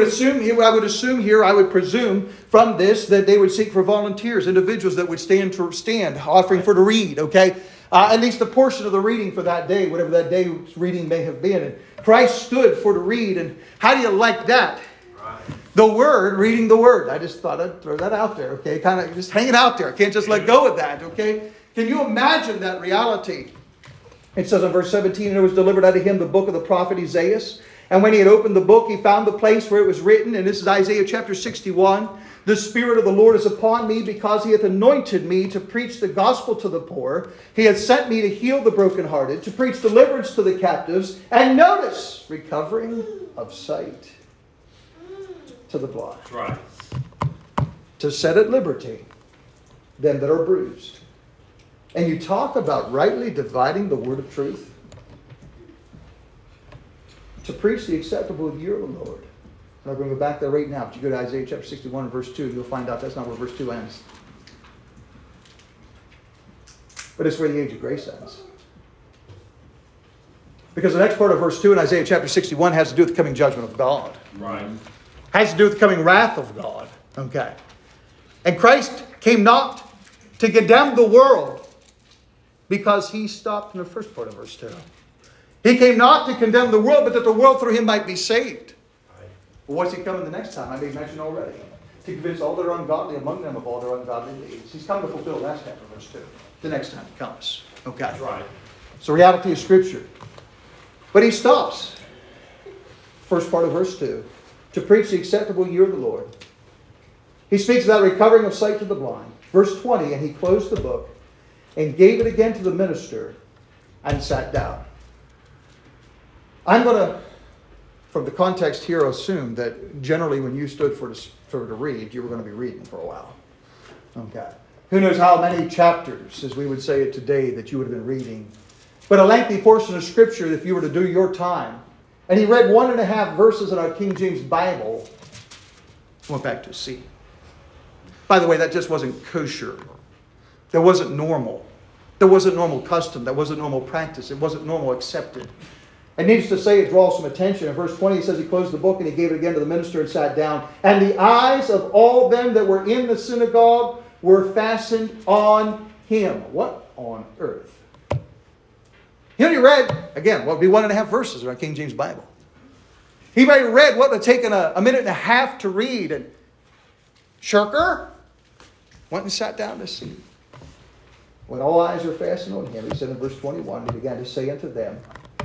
would presume from this that they would seek for volunteers, individuals that would stand offering for to read, okay? At least a portion of the reading for that day, whatever that day's reading may have been. And Christ stood for to read. And how do you like that? Right. The Word, reading the Word. I just thought I'd throw that out there, okay? Kind of just hang it out there. I can't just let go of that, okay? Can you imagine that reality? It says in verse 17, And it was delivered unto him the book of the prophet Isaiah. And when he had opened the book, he found the place where it was written, and this is Isaiah chapter 61, The Spirit of the Lord is upon me, because he hath anointed me to preach the gospel to the poor. He hath sent me to heal the brokenhearted, to preach deliverance to the captives, and notice, recovering of sight to the blind. Right. To set at liberty them that are bruised. And you talk about rightly dividing the word of truth. To preach the acceptable year of the Lord. I'm not going to go back there right now, but you go to Isaiah chapter 61 and verse 2, you'll find out that's not where verse 2 ends. But it's where the age of grace ends. Because the next part of verse 2 in Isaiah chapter 61 has to do with the coming judgment of God. Right. Has to do with the coming wrath of God. Okay. And Christ came not to condemn the world, because he stopped in the first part of verse 2. He came not to condemn the world, but that the world through him might be saved. Right. Well, what's he coming the next time? I made mention already. To convince all that are ungodly among them of all their ungodly deeds. He's come to fulfill the last half of verse 2. The next time he comes. Okay. That's right. It's the reality of Scripture. But he stops. First part of verse 2. To preach the acceptable year of the Lord. He speaks about recovering of sight to the blind. Verse 20. And he closed the book and gave it again to the minister and sat down. I'm going to from the context here, assume that generally when you stood to read, you were going to be reading for a while. Okay. Who knows how many chapters, as we would say it today, that you would have been reading. But a lengthy portion of Scripture, if you were to do your time. And he read 1.5 verses in our King James Bible, went back to sea. By the way, that just wasn't kosher. That wasn't normal. There wasn't normal custom. That wasn't normal practice. It wasn't normal accepted. And needless to say, it draws some attention. In verse 20, he says he closed the book and he gave it again to the minister and sat down. And the eyes of all them that were in the synagogue were fastened on him. What on earth? He only read, again, what would be 1.5 verses in our King James Bible. He read what would have taken a minute and a half to read. And shirker went and sat down to see. When all eyes were fastened on him, he said in verse 21, he began to say unto them,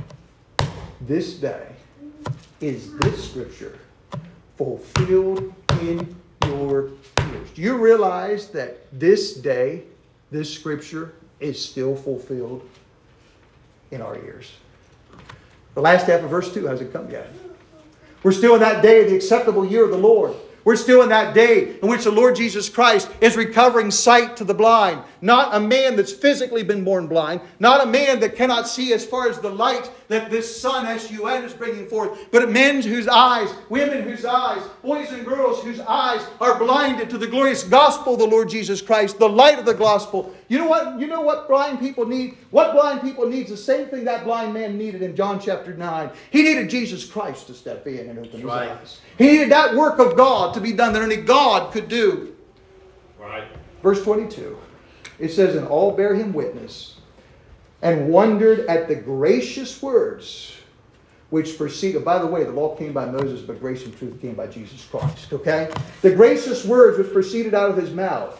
this day is this Scripture fulfilled in your ears. Do you realize that this day, this Scripture is still fulfilled in our ears? The last half of verse 2 hasn't come yet. We're still in that day of the acceptable year of the Lord. We're still in that day in which the Lord Jesus Christ is recovering sight to the blind. Not a man that's physically been born blind. Not a man that cannot see as far as the light that this sun, S-U-N, is bringing forth. But men whose eyes, women whose eyes, boys and girls whose eyes are blinded to the glorious gospel of the Lord Jesus Christ. The light of the gospel. You know what? You know what blind people need? What blind people need is the same thing that blind man needed in John chapter 9. He needed Jesus Christ to step in and open his eyes. He needed that work of God to be done that only God could do. Right. Verse 22. It says, and all bear him witness, and wondered at the gracious words which proceeded. By the way, the law came by Moses, but grace and truth came by Jesus Christ. Okay? The gracious words which proceeded out of his mouth.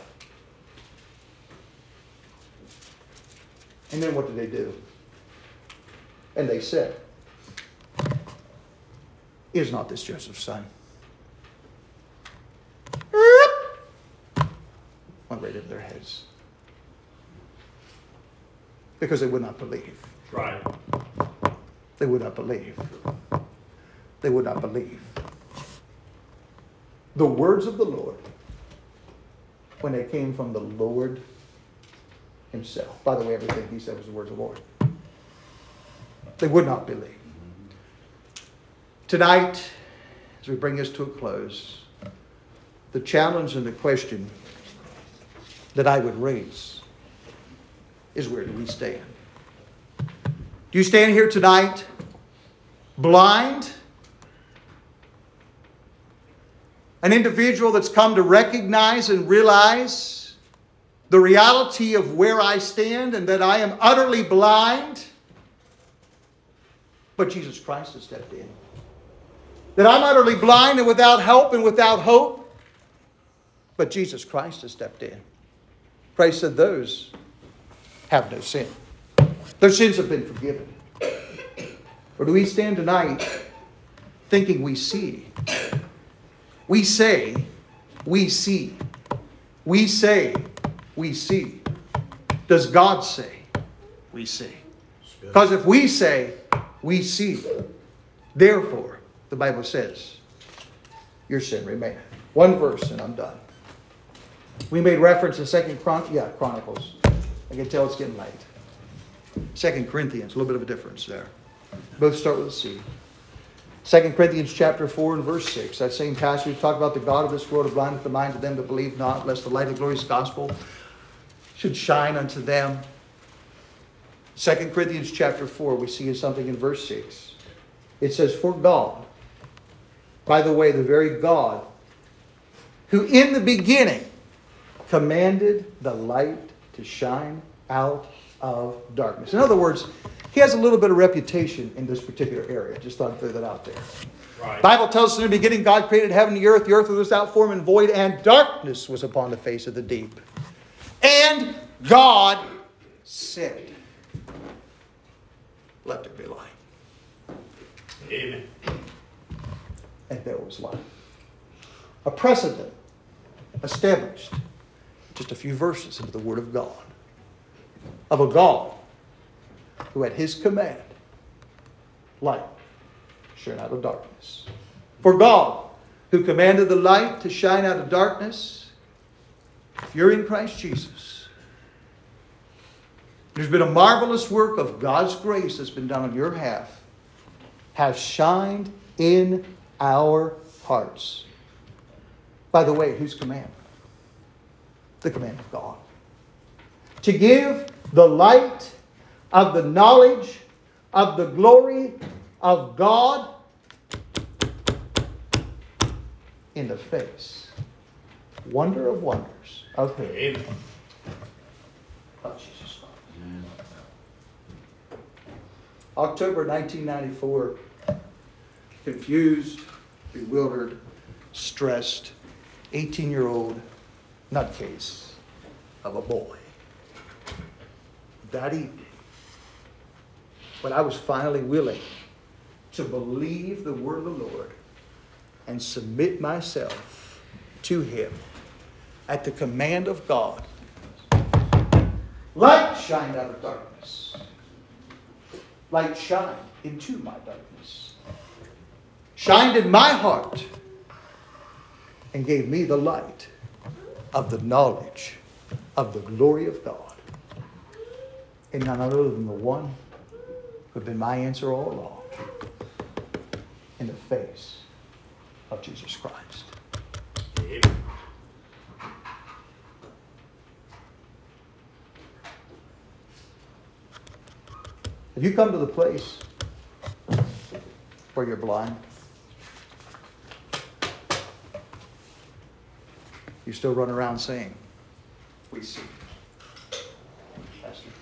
And then what did they do? And they said, is not this Joseph's son? Went right into their heads. Because they would not believe. Right. They would not believe. They would not believe. The words of the Lord, when they came from the Lord himself. By the way, everything he said was the words of the Lord. They would not believe. Tonight, as we bring this to a close, the challenge and the question that I would raise is, where do we stand? Do you stand here tonight blind? An individual that's come to recognize and realize the reality of where I stand and that I am utterly blind, but Jesus Christ has stepped in. That I'm utterly blind and without help and without hope, but Jesus Christ has stepped in. Christ said those have no sin. Their sins have been forgiven. Or do we stand tonight thinking we see? We say, we see. We say, we see. Does God say, we see? Because if we say, we see, therefore, the Bible says, your sin remaineth. One verse and I'm done. We made reference to Chronicles. I can tell it's getting late. 2 Corinthians, a little bit of a difference there. Both start with a C. 2 Corinthians chapter 4 and verse 6. That same passage, we talk about the God of this world, blindeth the minds of them that believe not, lest the light of the glorious gospel should shine unto them. 2 Corinthians chapter 4, we see something in verse 6. It says, for God, by the way, the very God, who in the beginning commanded the light to shine out of darkness. In other words, he has a little bit of reputation in this particular area. Just thought I'd throw that out there. Right. The Bible tells us in the beginning God created heaven and the earth. The earth was without form and void, and darkness was upon the face of the deep. And God said, let there be light. Amen. And there was light. A precedent established just a few verses into the Word of God. Of a God who at his command, light shine out of darkness. For God, who commanded the light to shine out of darkness, if you're in Christ Jesus, there's been a marvelous work of God's grace that's been done on your behalf, has shined in our hearts. By the way, whose command? The command of God. To give the light of the knowledge of the glory of God in the face. Wonder of wonders of Him. Amen. Of Jesus Christ. October 1994. Confused, bewildered, stressed, 18-year-old nutcase of a boy. That evening, when I was finally willing to believe the word of the Lord and submit myself to Him at the command of God, light shined out of darkness. Light shined into my darkness. Shined in my heart and gave me the light of the knowledge of the glory of God. And none other than the one who had been my answer all along, in the face of Jesus Christ. Amen. Have you come to the place where you're blind? You still run around saying, "We see." Pastor.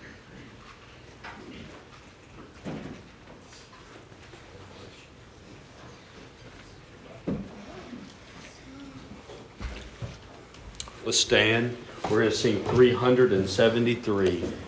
Let's stand. We're going to sing 373.